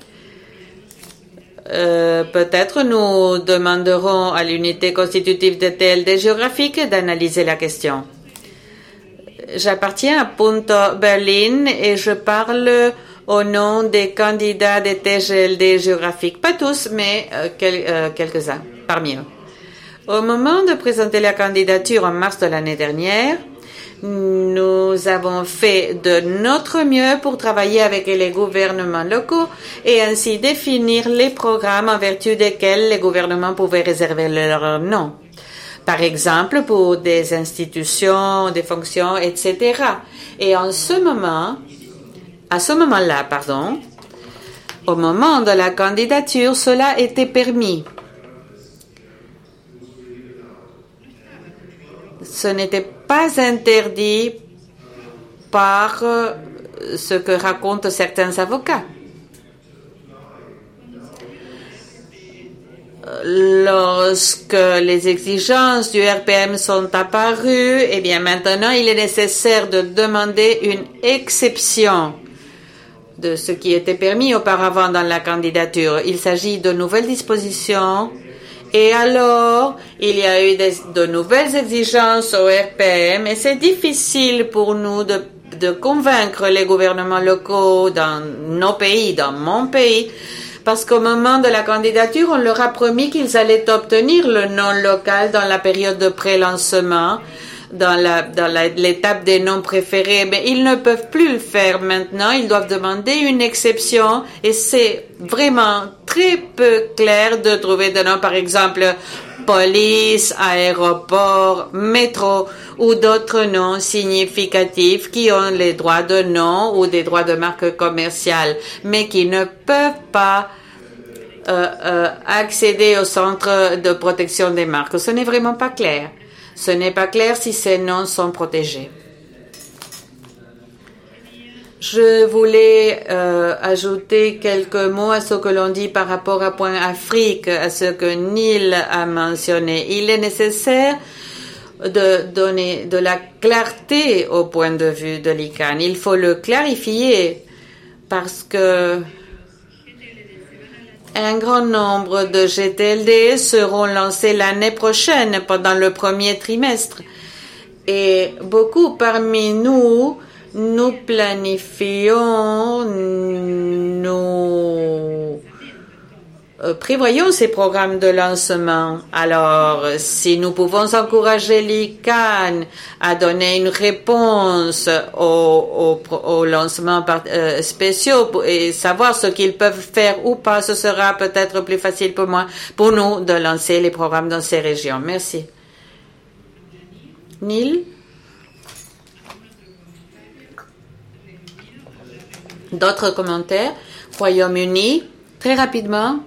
Peut-être nous demanderons à l'unité constitutive de TLD géographique d'analyser la question. J'appartiens à Punta Berlin et je parle au nom des candidats des TGLD géographiques. Pas tous, mais quelques-uns parmi eux. Au moment de présenter la candidature en mars de l'année dernière, nous avons fait de notre mieux pour travailler avec les gouvernements locaux et ainsi définir les programmes en vertu desquels les gouvernements pouvaient réserver leur nom. Par exemple, pour des institutions, des fonctions, etc. Et à ce moment-là, au moment de la candidature, cela était permis. Ce n'était pas interdit par ce que racontent certains avocats. Lorsque les exigences du RPM sont apparues, eh bien maintenant il est nécessaire de demander une exception de ce qui était permis auparavant dans la candidature. Il s'agit de nouvelles dispositions. Et alors, il y a eu de nouvelles exigences au RPM et c'est difficile pour nous de convaincre les gouvernements locaux dans nos pays, dans mon pays, parce qu'au moment de la candidature, on leur a promis qu'ils allaient obtenir le nom local dans la période de pré-lancement, dans l'étape des noms préférés, mais ils ne peuvent plus le faire maintenant. Ils doivent demander une exception et c'est vraiment très peu clair de trouver des noms, par exemple, police, aéroport, métro ou d'autres noms significatifs qui ont les droits de nom ou des droits de marque commerciale, mais qui ne peuvent pas accéder au centre de protection des marques. Ce n'est vraiment pas clair. Ce n'est pas clair si ces noms sont protégés. Je voulais ajouter quelques mots à ce que l'on dit par rapport à Point Afrique, à ce que Neil a mentionné. Il est nécessaire de donner de la clarté au point de vue de l'ICANN. Il faut le clarifier parce que un grand nombre de GTLD seront lancés l'année prochaine pendant le premier trimestre. Et beaucoup parmi nous planifions, nous prévoyons ces programmes de lancement. Alors, si nous pouvons encourager l'ICANN à donner une réponse aux lancements spéciaux et savoir ce qu'ils peuvent faire ou pas, ce sera peut-être plus facile pour nous de lancer les programmes dans ces régions. Merci. Neil? D'autres commentaires? Royaume-Uni, très rapidement.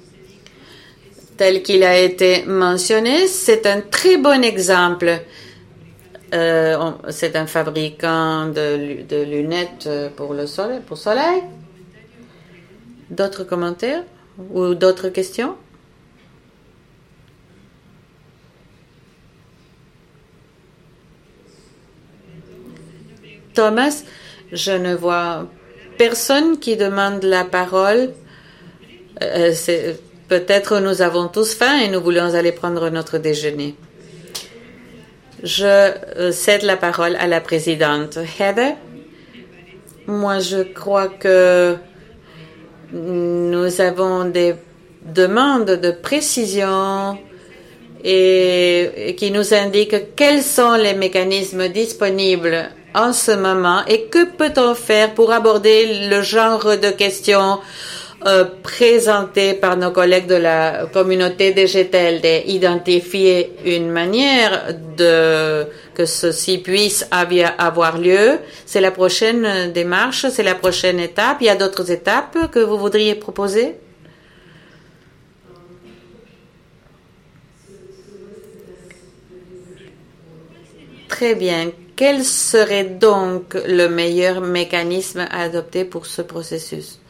Tel qu'il a été mentionné, c'est un très bon exemple. C'est un fabricant de lunettes pour le soleil. D'autres commentaires ou d'autres questions? Thomas, je ne vois personne qui demande la parole. Peut-être nous avons tous faim et nous voulons aller prendre notre déjeuner. Je cède la parole à la présidente. Heather, moi je crois que nous avons des demandes de précision et qui nous indiquent quels sont les mécanismes disponibles en ce moment et que peut-on faire pour aborder le genre de questions présentées par nos collègues de la communauté des GTLD, identifier une manière que ceci puisse avoir lieu. C'est la prochaine démarche, c'est la prochaine étape. Il y a d'autres étapes que vous voudriez proposer? Très bien. Quel serait donc le meilleur mécanisme à adopter pour ce processus?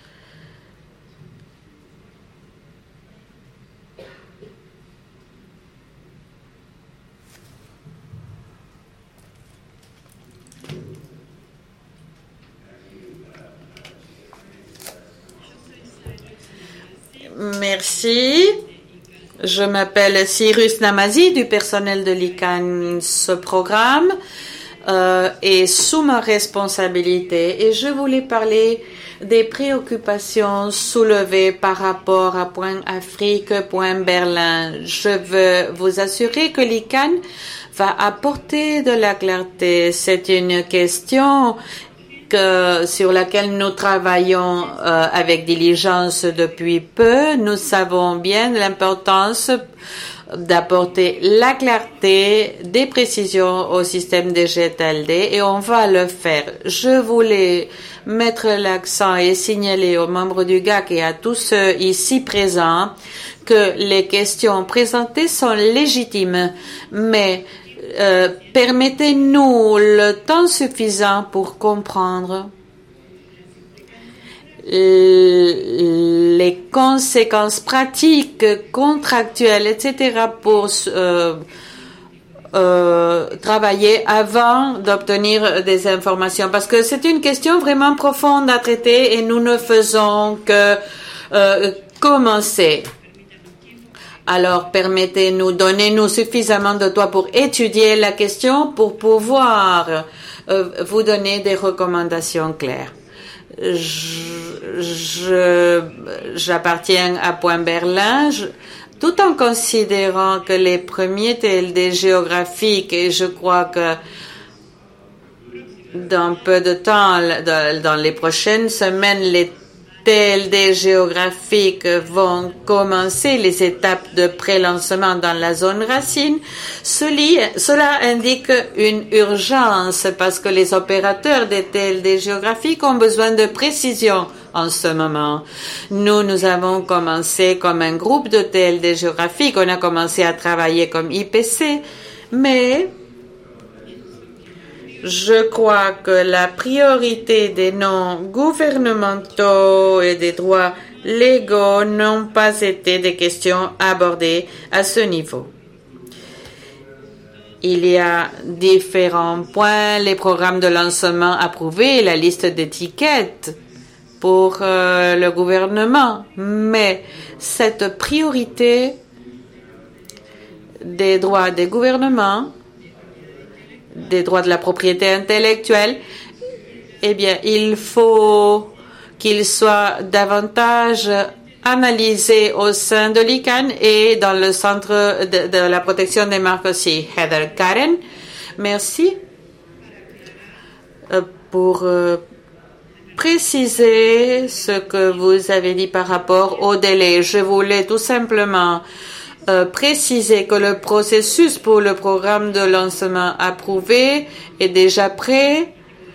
Merci. Je m'appelle Cyrus Namazi du personnel de l'ICANN. Ce programme est sous ma responsabilité et je voulais parler des préoccupations soulevées par rapport à Point Afrique, Point Berlin. Je veux vous assurer que l'ICANN va apporter de la clarté. C'est une question sur laquelle nous travaillons avec diligence depuis peu. Nous savons bien l'importance d'apporter la clarté, des précisions au système des GTLD et on va le faire. Je voulais mettre l'accent et signaler aux membres du GAC et à tous ceux ici présents que les questions présentées sont légitimes, mais permettez-nous le temps suffisant pour comprendre les conséquences pratiques, contractuelles, etc. pour travailler avant d'obtenir des informations. Parce que c'est une question vraiment profonde à traiter et nous ne faisons que commencer. Alors, permettez-nous, donnez-nous suffisamment de temps pour étudier la question, pour pouvoir vous donner des recommandations claires. J'appartiens à Point Berlin, tout en considérant que les premiers TLD géographiques, et je crois que dans peu de temps, dans les prochaines semaines, les TLD géographiques vont commencer les étapes de pré-lancement dans la zone racine. Cela indique une urgence parce que les opérateurs des TLD géographiques ont besoin de précision en ce moment. Nous avons commencé comme un groupe de TLD géographiques. On a commencé à travailler comme IPC, mais je crois que la priorité des non-gouvernementaux et des droits légaux n'ont pas été des questions abordées à ce niveau. Il y a différents points, les programmes de lancement approuvés, la liste d'étiquettes pour le gouvernement, mais cette priorité des droits des gouvernements, des droits de la propriété intellectuelle, eh bien, il faut qu'ils soient davantage analysés au sein de l'ICANN et dans le centre de la protection des marques aussi. Heather Karen, merci pour préciser ce que vous avez dit par rapport au délai. Je voulais tout simplement préciser que le processus pour le programme de lancement approuvé est déjà prêt.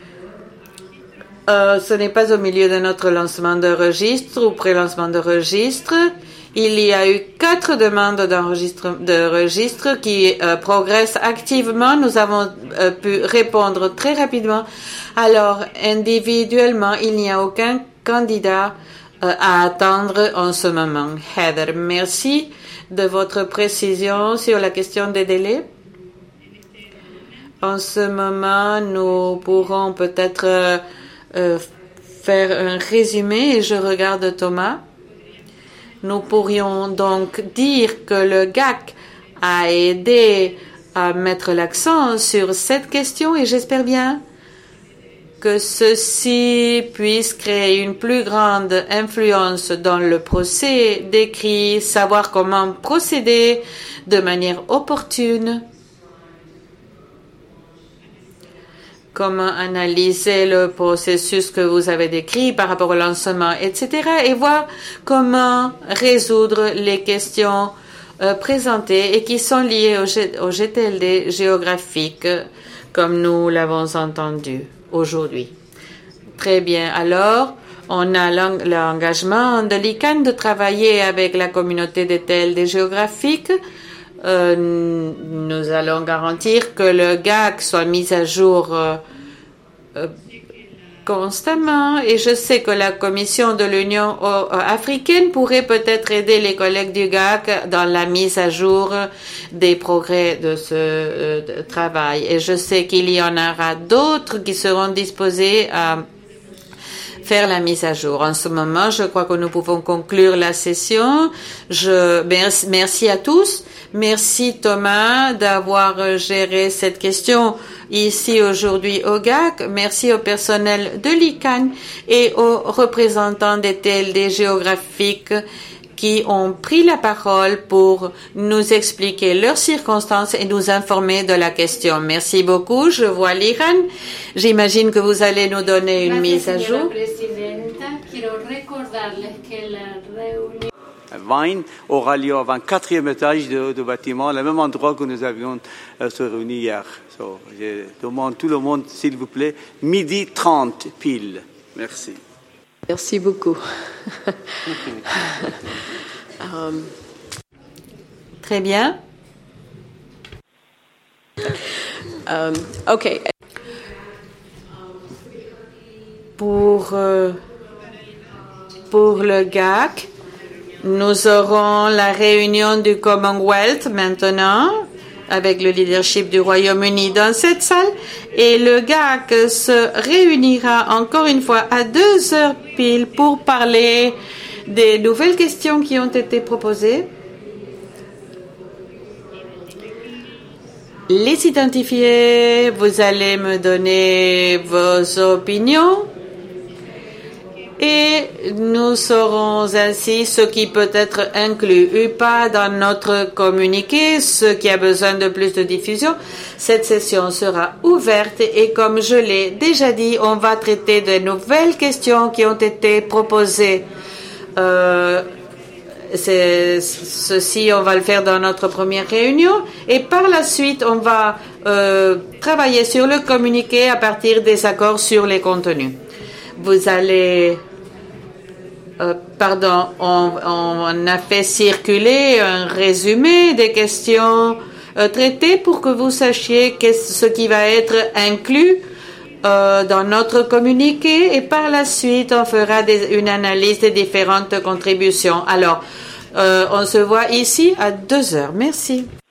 Ce n'est pas au milieu de notre lancement de registre ou pré-lancement de registre. Il y a eu 4 demandes de registre qui progressent activement. Nous avons pu répondre très rapidement. Alors, individuellement, il n'y a aucun candidat à attendre en ce moment. Heather, merci de votre précision sur la question des délais. En ce moment, nous pourrons peut-être faire un résumé et je regarde Thomas. Nous pourrions donc dire que le GAC a aidé à mettre l'accent sur cette question et j'espère bien que ceci puisse créer une plus grande influence dans le procès décrit, savoir comment procéder de manière opportune, comment analyser le processus que vous avez décrit par rapport au lancement, etc. et voir comment résoudre les questions présentées et qui sont liées au GTLD géographique, comme nous l'avons entendu aujourd'hui. Très bien. Alors, on a l'engagement de l'ICANN de travailler avec la communauté des TLD géographiques. Nous allons garantir que le GAC soit mis à jour constamment et je sais que la Commission de l'Union africaine pourrait peut-être aider les collègues du GAC dans la mise à jour des progrès de ce travail. Et je sais qu'il y en aura d'autres qui seront disposés à faire la mise à jour. En ce moment, je crois que nous pouvons conclure la session. Merci à tous. Merci Thomas d'avoir géré cette question ici aujourd'hui au GAC. Merci au personnel de l'ICANN et aux représentants des TLD géographiques qui ont pris la parole pour nous expliquer leurs circonstances et nous informer de la question. Merci beaucoup. Je vois l'Iran. J'imagine que vous allez nous donner une mise à jour. Vine aura lieu au 24e étage du bâtiment, le même endroit que nous avions se réunis hier. Je demande tout le monde, s'il vous plaît, 12h30 pile. Merci. Merci beaucoup. Très bien. OK. Pour le GAC, nous aurons la réunion du Commonwealth maintenant, avec le leadership du Royaume-Uni dans cette salle, et le GAC se réunira encore une fois à 2h pile pour parler des nouvelles questions qui ont été proposées. Les identifier, vous allez me donner vos opinions. Et nous saurons ainsi ce qui peut être inclus ou pas dans notre communiqué, ce qui a besoin de plus de diffusion. Cette session sera ouverte et comme je l'ai déjà dit, on va traiter de nouvelles questions qui ont été proposées. Ceci, on va le faire dans notre première réunion et par la suite, on va travailler sur le communiqué à partir des accords sur les contenus. Vous allez... on a fait circuler un résumé des questions traitées pour que vous sachiez ce qui va être inclus dans notre communiqué et par la suite, on fera une analyse des différentes contributions. Alors, on se voit ici à 2h. Merci.